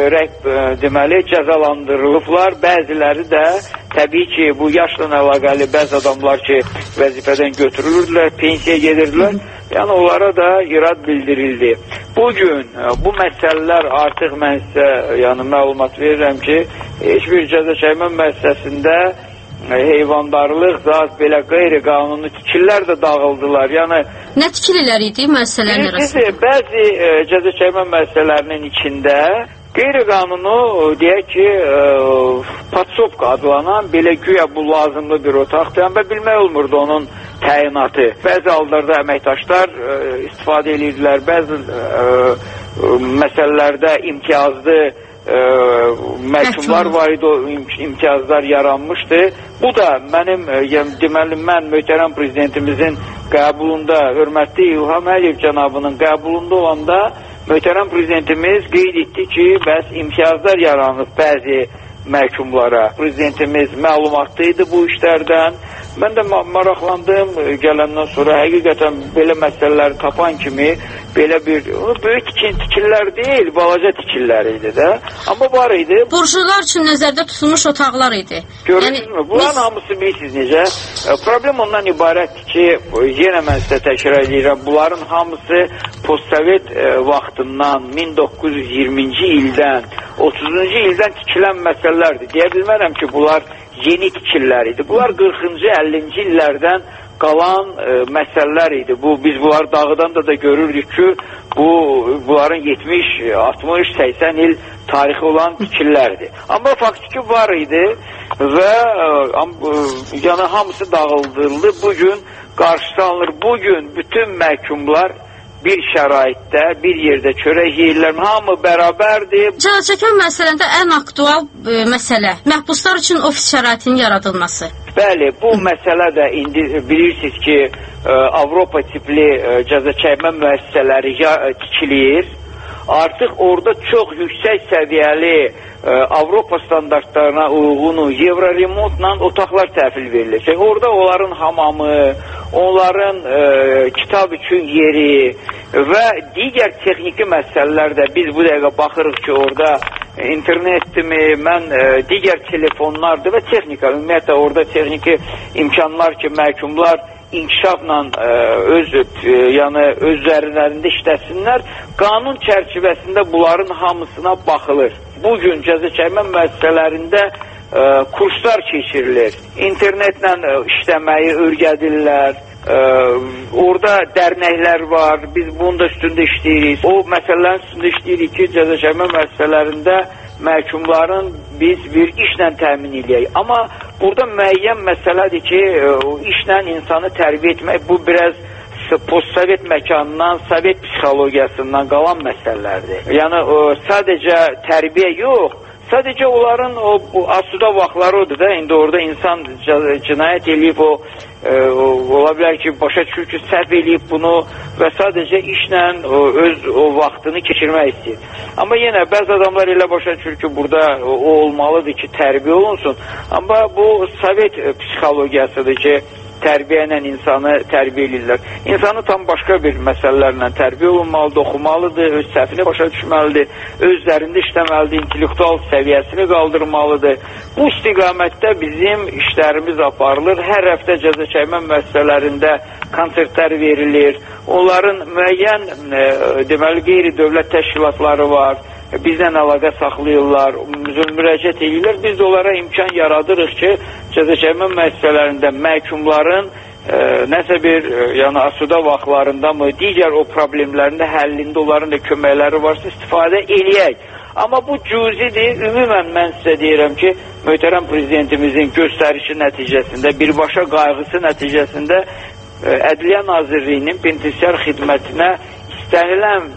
deməli cəzalandırılıblar. Bəziləri də təbii ki, bu yaşla əlaqəli bəzi adamlar ki, vəzifədən götürülürdülər, pensiya gedirdilər. Yəni onlara da irad bildirildi. Bugün bu məsələlər artıq mən sizə məlumat verirəm ki, heç bir cəzaçəkmə müəssisəsində heyvandarlıq, belə qeyri-qanuni tikililər də dağıldılar.
Nə tikililər idi müəssisələrin arasında?
Bəzi cəzaçəkmə müəssisələrinin içində qeyri-qanunu, deyək ki, patsovka adlanan, belə güya bu lazımlı bir otaqdır. Və bilmək olmurdu onun təyinatı. Bəzi hallarda əməkdaşlar istifadə edirdilər, bəzi məsələlərdə imtiyazlı məhkumlar var idi, o imtiyazlar yaranmışdı. Bu da deməli, mən möhtərəm prezidentimizin qəbulunda, hörmətli İlham Əliyev cənabının qəbulunda olanda möhtərəm prezidentimiz qeyd etdi ki, bəs imtiyazlar yaranıb bəzi məhkumlara. Prezidentimiz məlumatlı idi bu işlərdən. Mən də maraqlandım gələndən sonra, həqiqətən belə məsələləri tapan kimi belə bir böyük tikillər deyil, balaca tikillər idi də. Amma var idi.
Burjular üçün nəzərdə tutulmuş otaqlar idi.
Görürsünüzmü? Bunların hamısı bilirsiniz necə? Problem ondan ibarətdir ki, yenə mən sizə təkrar edirəm, bunların hamısı postsovet vaxtından, 1920-ci ildən, 30-cu ildən tikilən məsələlərdir. Deyə bilmərəm ki, bunlar yeni tikillər idi. Bunlar 40-cı, 50-ci illərdən qalan məsələlər idi. Biz bunlar dağıdan da görürdük ki, bunların 70, 60, 80 il tarixi olan tikillərdir. Amma faktiki var idi və hamısı dağıldırıldı. Bugün qarşısı alınır. Bugün bütün məhkumlar bir şəraitdə, bir yerdə çörək yeyirlər, hamı bərabərdir.
Cəzaçəkmə məsələndə ən aktual məsələ məhbuslar üçün ofis şəraitinin yaradılması.
Bəli, bu məsələ də indi bilirsiniz ki, Avropa tipli cəzaçəkmə müəssisələri tikilir. Artıq orada çox yüksək səviyyəli Avropa standartlarına uyğun Evroremontla otaqlar təhvil veriləcək. Orada onların hamamı, onların kitab üçün yeri və digər texniki məsələlər də biz bu dəqiqə baxırıq ki, orada internetdimi, mən digər telefonlardır və texnika, ümumiyyətlə orada texniki imkanlar ki, məhkumlar inkişafla yəni özlərində işləsinlər, qanun çərçivəsində bunların hamısına baxılır. Bugün cəza çəkmə müəssisələrində kurslar keçirilir, internetlə işləməyi öyrədirlər. Orada dərnəklər var, biz bunun da üstündə işləyirik. O məsələlərin üstündə işləyirik ki, cəza çəkmə müəssisələrində məhkumların biz bir işlə təmin edək. Amma burada müəyyən məsələdir ki, işlə insanı tərbiyə etmək, bu biraz postsovet məkanından, sovet psixologiyasından qalan məsələlərdir. Yəni sadəcə tərbiyə yox, sadəcə onların o asuda vaxtları odur da, indi orada insan cinayət eləyib, ola bilər ki, başa düşür ki, səhv eləyib bunu və sadəcə işlə öz o vaxtını keçirmək istəyir. Amma yenə bəzi adamlar elə başa düşür ki, burada o olmalıdır ki, tərbiyə olunsun. Amma bu sovet psixologiyasıdır ki, tərbiyə ilə insanı tərbiyə edirlər. İnsanı tam başqa bir məsələlərlə tərbiyə olunmalıdır, oxumalıdır, öz səhvini başa düşməlidir, özlərində işləməlidir, intellektual səviyyəsini qaldırmalıdır. Bu istiqamətdə bizim işlərimiz aparılır. Hər həftə cəza çəkmə müəssisələrində konsertlər verilir. Onların müəyyən deməli qeyri-dövlət təşkilatları var. Bizlə əlaqə saxlayırlar, müraciət edirlər. Biz də onlara imkan yaradırıq ki, cəza çəkmə müəssisələrində məhkumların nəsə bir yəni asuda vaxtlarında mı, digər o problemlərində həllində onların da köməkləri varsa istifadə eləyək. Amma bu cüzidir. Ümumən mən sizə deyirəm ki, möhtərəm prezidentimizin göstərişi nəticəsində, birbaşa qayğısı nəticəsində Ədliyyə Nazirliyinin penitensiar xidmətinə istənilən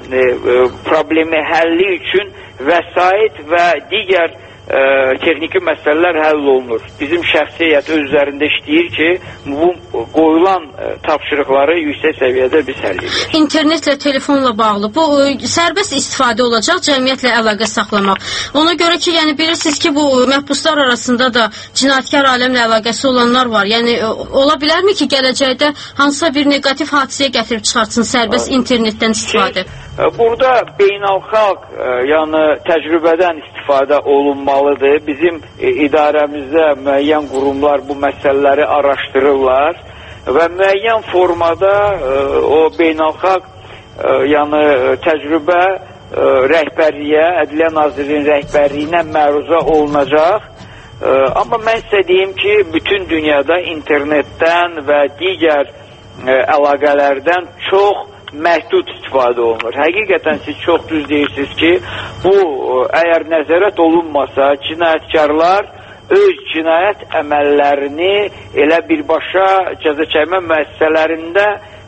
problemi həlli üçün vəsait və digər texniki məsələlər həll olunur. Bizim şəxsi heyət öz üzərində işləyir ki, bu qoyulan tapşırıqları yüksək səviyyədə biz həll edirik.
İnternetlə, telefonla bağlı bu sərbəst istifadə olacaq, cəmiyyətlə əlaqə saxlamaq. Ona görə ki, yəni bilirsiniz ki, bu məhbuslar arasında da cinayətkar aləmlə əlaqəsi olanlar var. Yəni ola bilərmi ki, gələcəkdə hansısa bir neqativ hadisəyə gətirib çıxartsın sərbəst internetdən istifadə?
Burada beynəlxalq, yəni təcrübədən istifadə olunmalıdır. Bizim idarəmizdə müəyyən qurumlar bu məsələləri araşdırırlar və müəyyən formada o beynəlxalq, yəni təcrübə rəhbərliyə, Ədliyyə Nazirliyinin rəhbərliyinə məruzə olunacaq. Amma mən sizə deyim ki, bütün dünyada internetdən və digər əlaqələrdən çox məhdud istifadə olunur. Həqiqətən siz çox düz deyirsiniz ki, bu əgər nəzarət olunmasa, cinayətkarlar öz cinayət əməllərini elə birbaşa cəza çəkmə müəssisələrində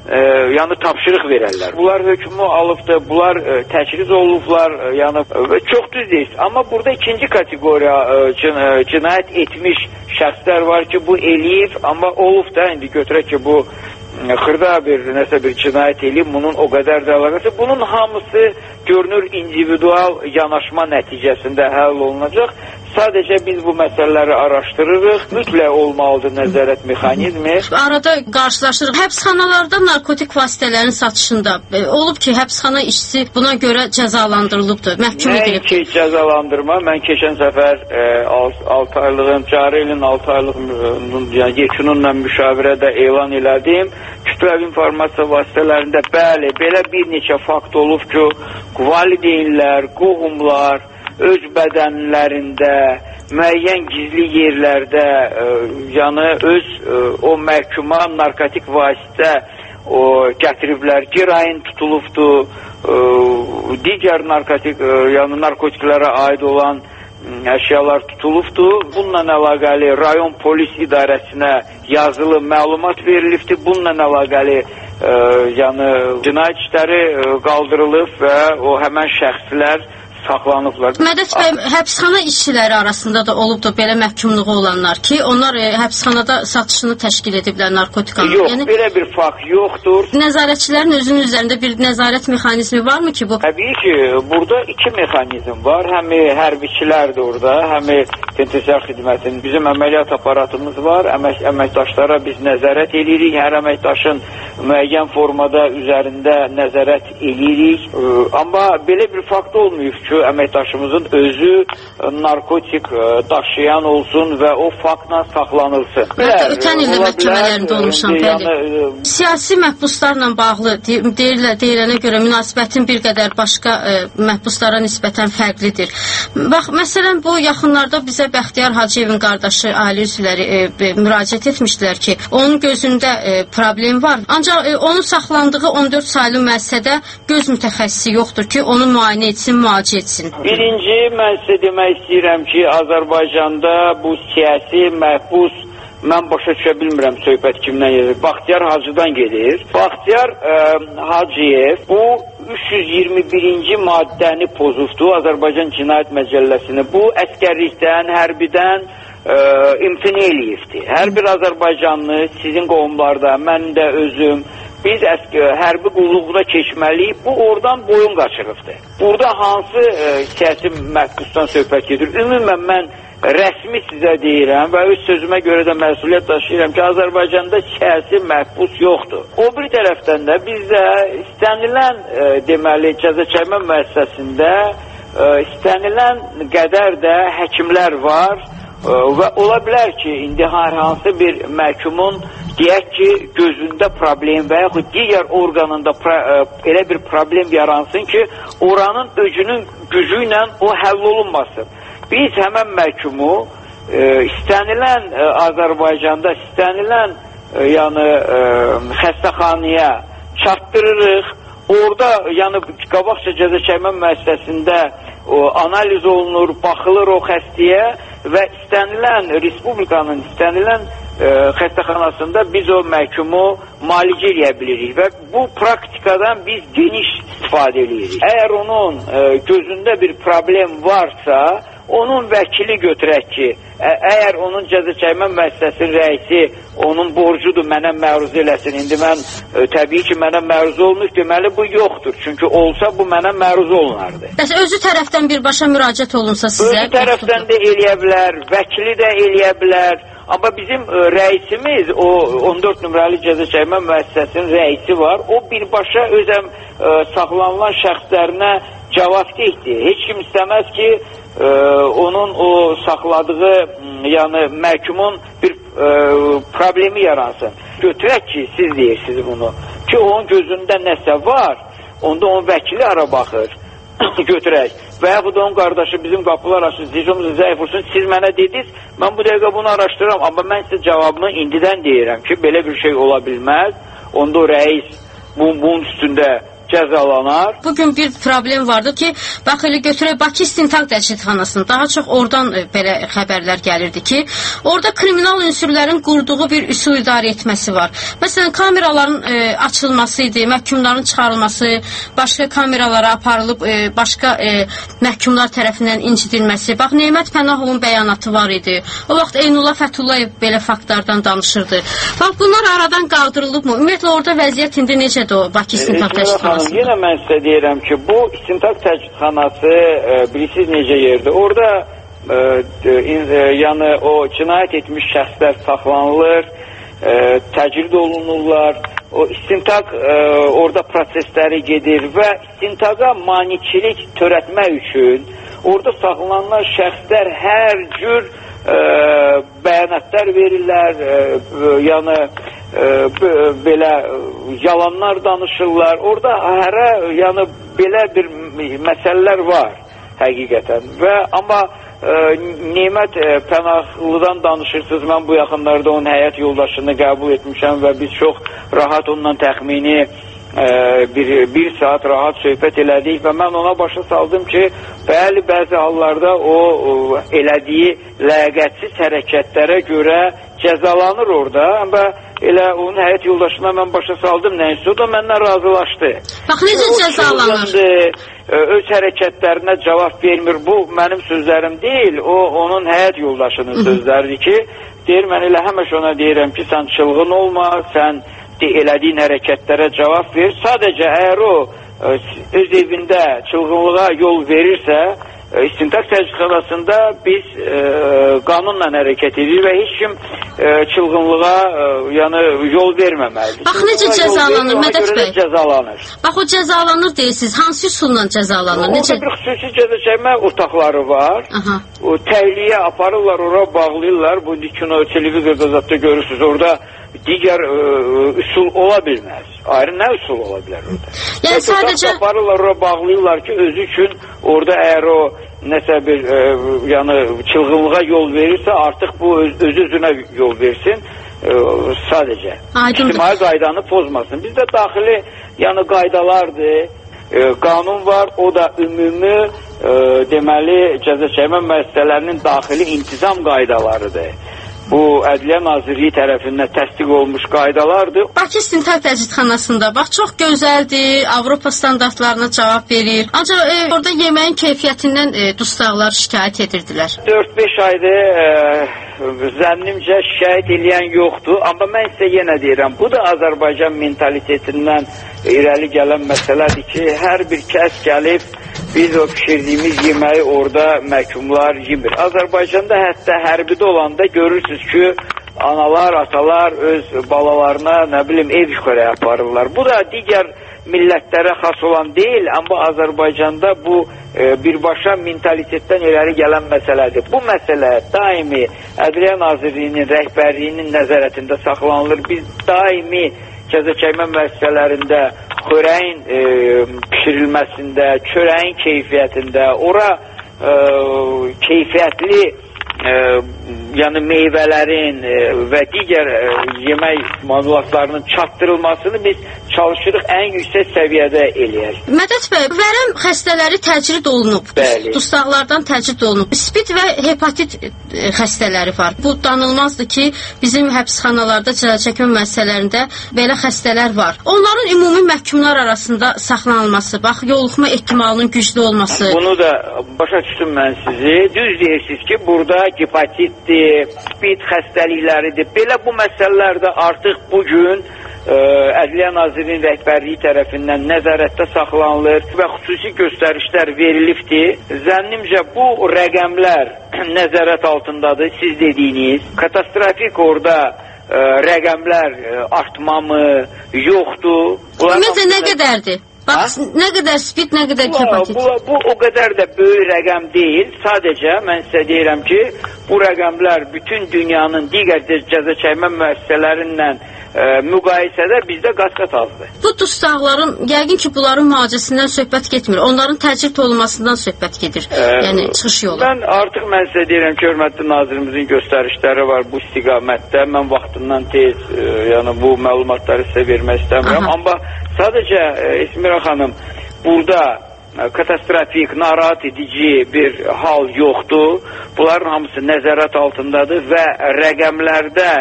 yəni tapşırıq verərlər. Bunlar hökmü alıbdır, bunlar təcrid olublar, yəni çox düz deyirsiniz. Amma burada ikinci kateqoriya cinayət etmiş şəxslər var ki, bu eləyib, amma olub da, indi götürək ki, bu xırda bir nəsə bir cinayət eləyib, bunun o qədər də əlaqəsi. Bunun hamısı görünür individual yanaşma nəticəsində həll olunacaq. Sadəcə biz bu məsələləri araşdırırıq. Mütləq olmalıdır nəzarət mexanizmi.
Arada qarşılaşırıq. Həbsxanalarda narkotik vasitələrin satışında olub ki, həbsxana işçisi buna görə cəzalandırılıbdır, məhkum edilib.
Nəinki cəzalandırma. Mən keçən səfər 6 aylığın, cari ilin 6 aylığın yekununla müşavirədə elan elədim. Kütləvi informasiya vasitələrində bəli, belə bir neçə fakt olub ki, valideynlər, qohumlar öz bədənlərində, müəyyən gizli yerlərdə, yəni öz o məhkuma narkotik vasitə gətiriblər, heroin tutulubdur, digər narkotik, yəni narkotiklərə aid olan əşyalar tutulubdur. Bununla əlaqəli rayon polis idarəsinə yazılı məlumat verilibdir. Bununla əlaqəli yəni cinayət işləri qaldırılıb və o həmən şəxslər saxlanıblar.
Mədət bəy, həbsxana işçiləri arasında da olubdur belə məhkumluğu olanlar ki, onlar həbsxanada satışını təşkil ediblər narkotikanın.
Yox, yəni, belə bir fakt yoxdur.
Nəzarətçilərin özünün üzərində bir nəzarət mexanizmi varmı ki bu?
Təbii ki, burada iki mexanizm var. Həm hərbiçilərdir orada, həm penitensiar xidmətin. Bizim əməliyyat aparatımız var. Əməkdaşlara biz nəzarət edirik. Hər əməkdaşın müəyyən formada üzərində nəzarət edirik. Amma belə bir fakt olmayıb ki, ki, əməkdaşımızın özü narkotik daşıyan olsun və o faktla saxlanılsın.
Ötən ildə məhkəmələrində olmuşam, bəli. Siyasi məhbuslarla bağlı deyilənə görə münasibətin bir qədər başqa məhbuslara nisbətən fərqlidir. Bax, məsələn, bu yaxınlarda bizə Bəxtiyar Hacıyevin qardaşı, ailə üzvləri müraciət etmişdilər ki, onun gözündə problem var. Ancaq onun saxlandığı 14 saylı müəssisədə göz mütəxəssisi yoxdur ki, onu müayinə etsin, müalicə etsin.
Birinci, mən sizə demək istəyirəm ki, Azərbaycanda bu siyasi məhbus, mən başa düşə bilmirəm söhbət kimdən gedir. Bəxtiyar Hacıdan gedir. Bəxtiyar Hacıyev bu 321-ci maddəni pozubdu, Azərbaycan Cinayət Məcəlləsini. Bu əskərlikdən, hərbidən imtina eləyibdir. Hər bir Azərbaycanlı, sizin qohumlarda, mən də özüm, biz hərbi qulluqda keçməliyik, bu oradan boyun qaçırıbdır. Burada hansı siyasi məhbusdan söhbət gedir? Ümumən mən rəsmi sizə deyirəm və öz sözümə görə də məsuliyyət daşıyıram ki, Azərbaycanda siyasi məhbus yoxdur. O bir tərəfdən də bizdə istənilən deməli cəza çəkmə müəssisəsində istənilən qədər də həkimlər var və ola bilər ki, indi hər hansı bir məhkumun deyək ki, gözündə problem və yaxud digər orqanında elə bir problem yaransın ki, oranın öcünün gücü ilə o həll olunmasın. Biz həmən məhkumu istənilən Azərbaycanda istənilən xəstəxanaya çatdırırıq. Orada qabaqca cəza çəkmə müəssisəsində analiz olunur, baxılır o xəstəyə və istənilən Respublikanın istənilən xəstəxanasında biz o məhkumu müalicə edə bilirik və bu praktikadan biz geniş istifadə edirik. Əgər onun gözündə bir problem varsa, onun vəkili götürək ki, əgər onun cəza çəkmə müəssisəsinin rəisi onun borcudur, mənə məruz eləsin. İndi mən təbii ki, mənə məruz olmuş, deməli bu yoxdur. Çünki olsa bu mənə məruz olunardı.
Bəs özü tərəfdən birbaşa müraciət olunsa sizə?
Özü tərəfdən də eləyə bilər, vəkili də eləyə bilər. Amma bizim rəisimiz, o 14 nömrəli cəza çəkmə müəssisəsinin rəisi var, o birbaşa özəm saxlanılan şəxslərinə cavabdehdir. Heç kim istəməz ki, onun o saxladığı, yəni məhkumun bir problemi yaransın. Götürək ki, siz deyirsiniz bunu, ki onun gözündə nəsə var, onda onun vəkili ara baxır, götürək. Və yaxud da onun qardaşı bizim qapılar açın, zicumuz zəif olsun, siz mənə dediniz, mən bu dəqiqə bunu araşdırıram, amma mən sizə cavabını indidən deyirəm ki, belə bir şey ola bilməz, onda o rəis bunun üstündə cəzalanar.
Bugün bir problem vardı ki, bax elə götürək Bakı İstintaq Təşkilatxanasını, daha çox oradan belə xəbərlər gəlirdi ki, orada kriminal ünsürlərin qurduğu bir üsul idarə etməsi var. Məsələn, kameraların açılması idi, məhkumların çıxarılması, başqa kameralara aparılıb başqa məhkumlar tərəfindən incidilməsi. Bax, Neymət Pənahovun bəyanatı var idi. O vaxt Eynullah Fəthullayev belə faktlardan danışırdı. Bax, bunlar aradan qaldırılıbmı? Ümumiyyətlə, orada vəziyyət indi necədir o Bakı İstintaq Təşkilatxanası?
Yenə mən sizə deyirəm ki, bu İstintaq Təşkilatxanası bilirsiniz necə yerdir. Orada yəni o cinayət etmiş şəxslər saxlanılır, təcrid olunurlar. O istintaq orada prosesləri gedir və istintaqa maneçilik törətmək üçün orada saxlanılan şəxslər hər cür bəyanatlar verirlər, yəni belə yalanlar danışırlar. Orada yəni belə bir məsələlər var həqiqətən. Və amma Neymət Pənahlıdan danışırsınız. Mən bu yaxınlarda onun həyat yoldaşını qəbul etmişəm və biz çox rahat onunla təxmini bir saat rahat söhbət elədik və mən ona başa saldım ki, bəzi hallarda o elədiyi ləyaqətsiz hərəkətlərə görə cəzalanır orada. Amma elə onun həyat yoldaşına mən başa saldım nəysə, o da məndən razılaşdı.
Bax, necə cəzalanır?
Öz hərəkətlərinə cavab vermir. Bu mənim sözlərim deyil, o onun həyat yoldaşının sözləridir ki, deyir, mən elə həməş ona deyirəm ki, sən çılğın olma, sən elədiyin hərəkətlərə cavab ver. Sadəcə əgər o öz evində çılğınlığa yol verirsə, İstintaq təcridxanasında biz qanunla hərəkət edirik və heç kim çılğınlığa yəni yol verməməlidir.
Bax necə cəzalanır Mədət bəy?
Cəzalanır.
Bax o cəzalanır deyirsiniz. Hansı üsulla cəzalanır? Necə?
Orada bir xüsusi cəza çəkmə otaqları var. O təhliyə aparırlar, ora bağlayırlar. Bu kino televizorda zətdə görürsünüz. Orada digər üsul ola bilməz. Ayrı nə üsul ola bilər orada?
Yəni sadəcə
aparırlar, ora bağlayırlar ki, özü üçün orada əgər o nəsə bir yəni çılğınlığa yol verirsə, artıq bu öz-özünə yol versin. Sadəcə ictimai qaydanı pozmasın. Bizdə daxili yəni qaydalardır, qanun var, o da ümumi deməli cəza çəkmə müəssisələrinin daxili intizam qaydalarıdır. Bu Ədliyyə Nazirliyi tərəfindən təsdiq olmuş qaydalardır.
Bakı İstintaq Təcridxanasında bax çox gözəldir, Avropa standartlarına cavab verir. Ancaq orada yeməyin keyfiyyətindən dustaqlar şikayət edirdilər.
4-5 aydır zənnimcə şikayət eləyən yoxdur. Amma mən sizə yenə deyirəm, bu da Azərbaycan mentalitetindən irəli gələn məsələdir ki, hər bir kəs gəlib biz o pişirdiyimiz yeməyi orada məhkumlar yemir. Azərbaycanda hətta hərbidə olanda görürsünüz ki, analar, atalar öz balalarına, nə bilim, ev xörəyi aparırlar. Bu da digər millətlərə xas olan deyil, amma Azərbaycanda bu birbaşa mentalitetdən irəli gələn məsələdir. Bu məsələ daimi Ədliyyə Nazirliyinin rəhbərliyinin nəzarətində saxlanılır. Biz daimi cəza çəkmə müəssisələrində xörəyin pişirilməsində, çörəyin keyfiyyətində, ora keyfiyyətli yəni meyvələrin və digər yemək məmulatlarının çatdırılmasını biz çalışırıq ən yüksək səviyyədə eləyək.
Mədət bəy, vərəm xəstələri təcrid olunub.
Bəli.
Dustaqlardan təcrid olunub. Spid və hepatit xəstələri var. Bu danılmazdır ki, bizim həbsxanalarda, cəza çəkmə müəssisələrində belə xəstələr var. Onların ümumi məhkumlar arasında saxlanılması, bax, yoluxma ehtimalının güclü olması.
Bunu da başa düşdüm mən sizi. Düz deyirsiniz ki, burada hepatitdir, spid xəstəlikləridir. Belə bu məsələlər də artıq bugün Ədliyyə Nazirliyinin rəhbərliyi tərəfindən nəzarətdə saxlanılır və xüsusi göstərişlər verilibdir. Zənnimcə bu rəqəmlər nəzarət altındadır, siz dediyiniz. Katastrofik orada rəqəmlər artmamı yoxdur.
Ümumiyyətlə nə qədərdir? Bax, nə qədər spid, nə qədər hepatit?
Bu o qədər də böyük rəqəm deyil. Sadəcə mən sizə deyirəm ki, bu rəqəmlər bütün dünyanın digər cəza çəkmə müəssisələrindən müqayisədə bizdə qat-qat azdır.
Bu dustaqların, yəqin ki, bunların müalicəsindən söhbət getmir. Onların təcrid olunmasından söhbət gedir. Yəni, çıxış yolu.
Mən sizə deyirəm ki, hörmətli nazirimizin göstərişləri var bu istiqamətdə. Mən vaxtından tez yəni bu məlumatları sizə vermək istəmirəm. Amma sadəcə İsmira xanım, burada katastrofik, narahat edici bir hal yoxdur. Bunların hamısı nəzarət altındadır və rəqəmlərdə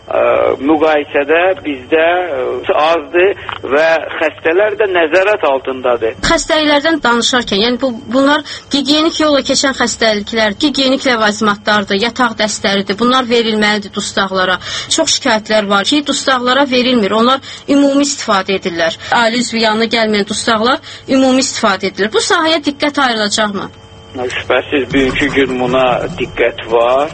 müqayisədə bizdə azdır və xəstələr də nəzarət altındadır.
Xəstəliklərdən danışarkən, yəni bunlar gigiyenik yolla keçən xəstəliklər, gigiyenik ləvazimatlardır, yataq dəstəridir. Bunlar verilməlidir dustaqlara. Çox şikayətlər var ki, dustaqlara verilmir. Onlar ümumi istifadə edirlər. Ailə üzvü yanına gəlməyən dustaqlar ümumi istifadə edilir. Bu sahəyə diqqət ayrılacaqmı?
Şübhəsiz bugünkü gün buna diqqət var.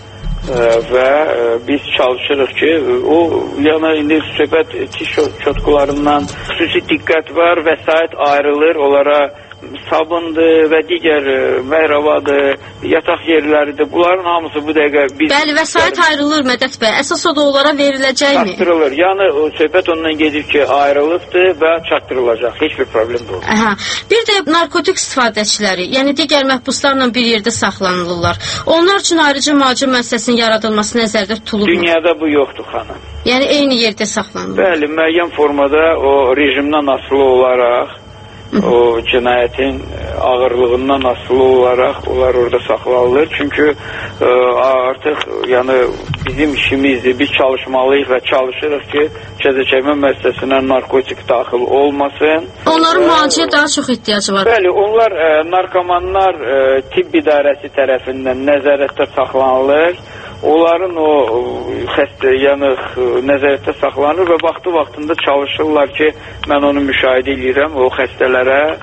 Və biz çalışırıq ki, o yəni indi söhbət çotkularından xüsusi diqqət var, vəsait ayrılır, onlara sabundur və digər məhrəvadır, yataq yerləridir. Bunların hamısı bu dəqiqə biz...
Bəli, vəsait ayrılır Mədət bəy. Əsas o da onlara veriləcəkmi?
Çatdırılır. Yəni söhbət ondan gedir ki, ayrılıbdır və çatdırılacaq. Heç bir problem də olmaz.
Bir də narkotik istifadəçiləri, yəni digər məhbuslarla bir yerdə saxlanılırlar. Onlar üçün ayrıca müalicə müəssisəsinin yaradılması nəzərdə tutulur.
Dünyada bu yoxdur, xanım.
Yəni eyni yerdə saxlanılır.
Bəli, müəyyən formada o rejimdən asılı olaraq o cinayətin ağırlığından asılı olaraq onlar orada saxlanılır. Çünki artıq yəni bizim işimizdir, biz çalışmalıyıq və çalışırıq ki, cəza çəkmə müəssisəsinə narkotik daxil olmasın.
Onların müalicəyə daha çox ehtiyacı var.
Bəli, onlar narkomanlar tibb idarəsi tərəfindən nəzarətdə saxlanılır. Onların o yəni nəzarətdə saxlanır və vaxtında çalışırlar ki, mən onu müşahidə edirəm, o xəstələrə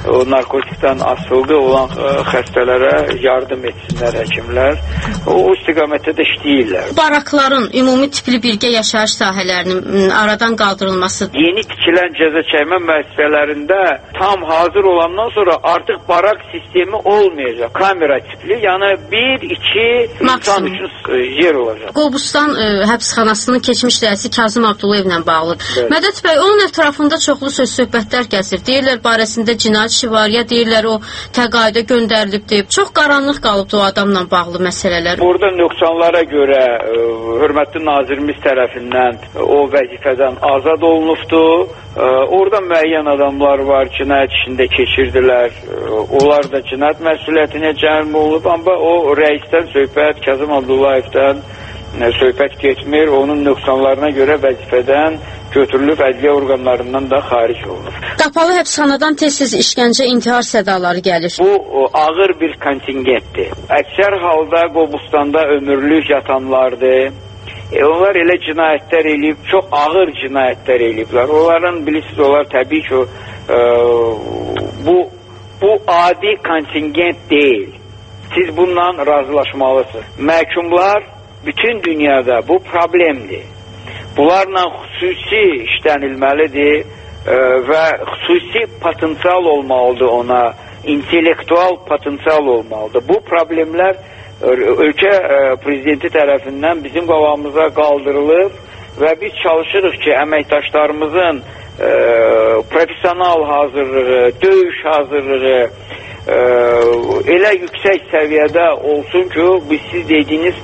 o narkotikdən asılğı olan xəstələrə yardım etsinlər həkimlər. O istiqamətdə də işləyirlər.
Barakların ümumi tipli birgə yaşayış sahələrinin aradan qaldırılması.
Yeni tikilən cəza çəkmə müəssisələrində tam hazır olandan sonra artıq barak sistemi olmayacaq. Kamera tipli, yəni 1-2 insan üçün yer olacaq.
Qobustan həbsxanasının keçmiş rəisi Kazım Abdullayevlə bağlı. Evet. Mədət bəy, onun ətrafında çoxlu söz-söhbətlər gəzir. Deyirlər barəsində cinayət işi var, ya deyirlər o təqaüdə göndərilib deyib. Çox qaranlıq qalıbdı o adamla bağlı məsələlər.
Burada nöqsanlara görə hörmətli nazirimiz tərəfindən o vəzifədən azad olunubdu. Orada müəyyən adamlar var, cinayət işində keçirdilər. Onlar da cinayət məsuliyyətinə cəlb olunub, amma o rəisdən söhbət, Kazım Abdullayevdən söhbət getmir. Onun nöqsanlarına görə vəzifədən götürülüb ədliyyə orqanlarından da xaric olunur.
Qapalı həbsxanadan tez-tez işgəncə, intihar sədaları gəlir.
Bu ağır bir kontingentdir. Əksər halda Qobustanda ömürlük yatanlardır. Onlar elə cinayətlər eləyib, çox ağır cinayətlər eləyiblər. Onların bilirsiniz, onlar təbii ki bu adi kontingent deyil. Siz bundan razılaşmalısınız. Məhkumlar bütün dünyada bu problemdir. Bunlarla xüsusi işlənilməlidir və xüsusi potensial olmalıdır ona, intellektual potensial olmalıdır. Bu problemlər ölkə prezidenti tərəfindən bizim qabağımıza qaldırılıb və biz çalışırıq ki, əməkdaşlarımızın profesional hazırlığı, döyüş hazırlığı elə yüksək səviyyədə olsun ki, biz siz dediyiniz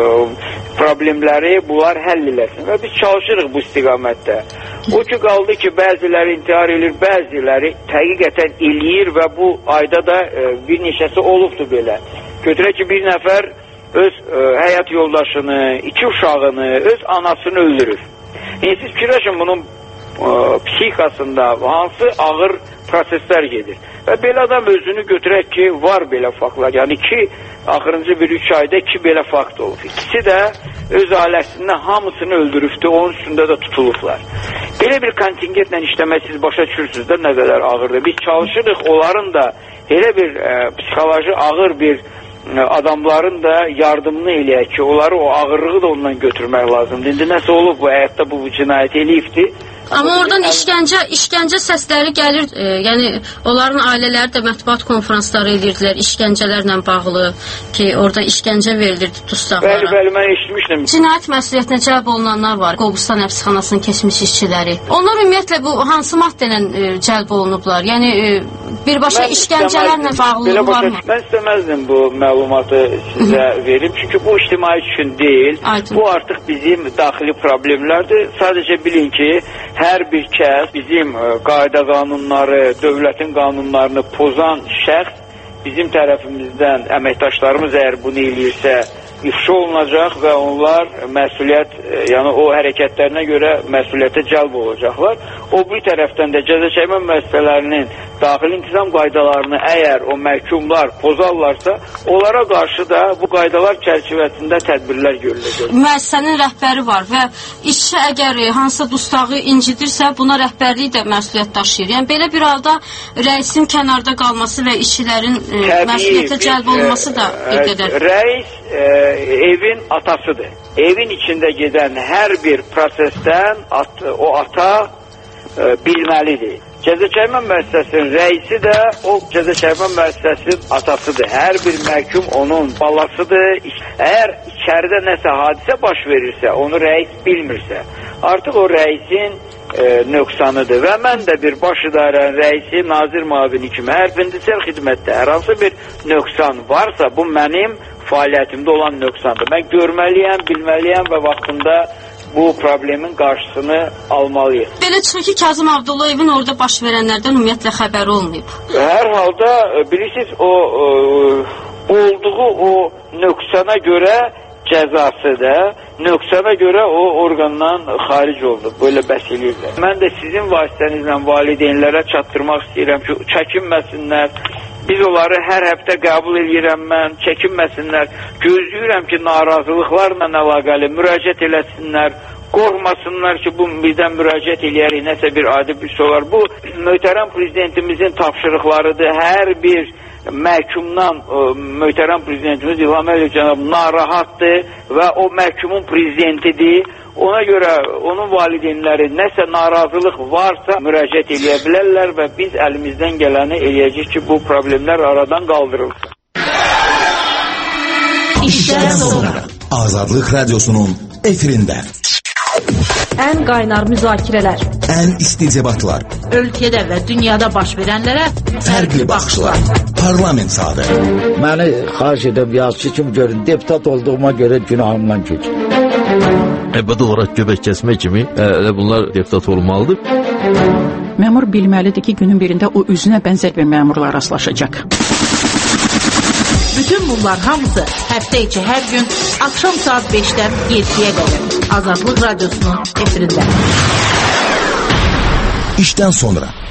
problemləri bunlar həll eləsin və biz çalışırıq bu istiqamətdə. O ki qaldı ki, bəziləri intihar edir, bəziləri həqiqətən eləyir və bu ayda da bir neçəsi olubdur belə. Götürək ki, bir nəfər öz həyat yoldaşını, 2 uşağını, öz anasını öldürür. Yəni, siz fikirləşin bunun psixikasında hansı ağır proseslər gedir. Və belə adam özünü götürək ki, var belə faktlar. Yəni ki, axırıncı bir 3 ayda 2 belə fakt olub. İkisi də öz ailəsində hamısını öldürübdür, onun üstündə də tutulublar. Belə bir kontingentlə işləmək siz başa düşürsünüz də nə qədər ağırdır. Biz çalışırıq onların da elə bir psixoloji ağır bir adamların da yardımını eləyək ki, onları o ağırlığı da ondan götürmək lazımdır. İndi nəsə olub bu həyatda bu cinayət eləyibdir.
Amma oradan işgəncə səsləri gəlir. Yəni onların ailələri də mətbuat konferansları edirdilər işgəncələrlə bağlı ki, orada işgəncə verilirdi dustaqlara.
Bəli, mən eşitmişdim.
Cinayət məsuliyyətinə cəlb olunanlar var. Qobustan həbsxanasının keçmiş işçiləri. Onlar ümumiyyətlə bu hansı maddə ilə cəlb olunublar? Yəni birbaşa işgəncələrlə bağlılığı varmı?
Mən istəməzdim bu məlumatı sizə verim. Çünki bu ictimai üçün deyil. Bu artıq bizim daxili problemlərdir. Sadəcə bilin ki, hər bir kəs bizim qayda qanunları, dövlətin qanunlarını pozan şəxs bizim tərəfimizdən əməkdaşlarımız əgər bunu eləyirsə ifşa olunacaq və onlar məsuliyyət, yəni o hərəkətlərinə görə məsuliyyətə cəlb olacaqlar. O bir tərəfdən də cəza çəkmə müəssisələrinin daxili intizam qaydalarını əgər o məhkumlar pozarlarsa, onlara qarşı da bu qaydalar çərçivəsində tədbirlər görüləcək.
Müəssisənin rəhbəri var və işçi əgər hansısa dustağı incidirsə, buna rəhbərlik də məsuliyyət daşıyır. Yəni belə bir halda rəisin kənarda qalması və işçilərin məsuliyyətə cəlb olması da bir qədər.
Rəis evin atasıdır. Evin içində gedən hər bir prosesdən o ata bilməlidir. Cəza çəkmə müəssisəsinin rəisi də o cəza çəkmə müəssisəsinin atasıdır. Hər bir məhkum onun balasıdır. Əgər içəridə nəsə hadisə baş verirsə, onu rəis bilmirsə, artıq o rəisin nöqsanıdır. Və mən də bir baş idarənin rəisi, nazir müavini kimi hər fəndisel xidmətdə hər hansı bir nöqsan varsa, bu mənim fəaliyyətimdə olan nöqsandır. Mən görməliyəm, bilməliyəm və vaxtında bu problemin qarşısını almalıyıq.
Belə çıxır ki, Kazım Abdullayevin orada baş verənlərdən ümumiyyətlə xəbəri olmayıb.
Hər halda bilirsiniz, olduğu o nöqsana görə cəzasıdır, nöqsana görə o orqandan xaric oldu. Böyle bəhs eləyirlər. Mən də sizin vasitənizlə valideynlərə çatdırmaq istəyirəm ki, çəkinməsinlər. Biz onları hər həftə qəbul edirəm mən, çəkinməsinlər. Gözləyirəm ki, narazılıqlarla əlaqəli müraciət eləsinlər. qorxmasınlar ki, bu birdən müraciət eləyərik, nəsə bir adi bir şey olar. Bu, möhtərəm prezidentimizin tapşırıqlarıdır. Hər bir məhkumdan möhtərəm prezidentimiz İlham Əliyev cənab narahatdır və o məhkumun prezidentidir. Ona görə onun valideynləri nəsə narazılıq varsa müraciət eləyə bilərlər və biz əlimizdən gələni eləyəcəyik ki, bu problemlər aradan qaldırılsın.
İşdən sonra Azadlıq Radyosu'nun efirində
ən qaynar müzakirələr,
ən isti debatlar,
ölkədə və dünyada baş verənlərə
fərqli baxışlar, parlament saatı.
Məni xahiş edib yazıcı kimi görün, deputat olduğuma görə günahımdan keçin.
Əbədi olaraq göbək kəsmək kimi bunlar deputat olmalıdır.
Məmur bilməlidir ki, günün birində o üzünə bənzər bir məmurla rastlaşacaq.
Bütün bunlar hamısı həftə içi hər gün axşam saat 5-dən 7-yə qədər Azadlıq Radyosu'nun efirində.
İşdən sonra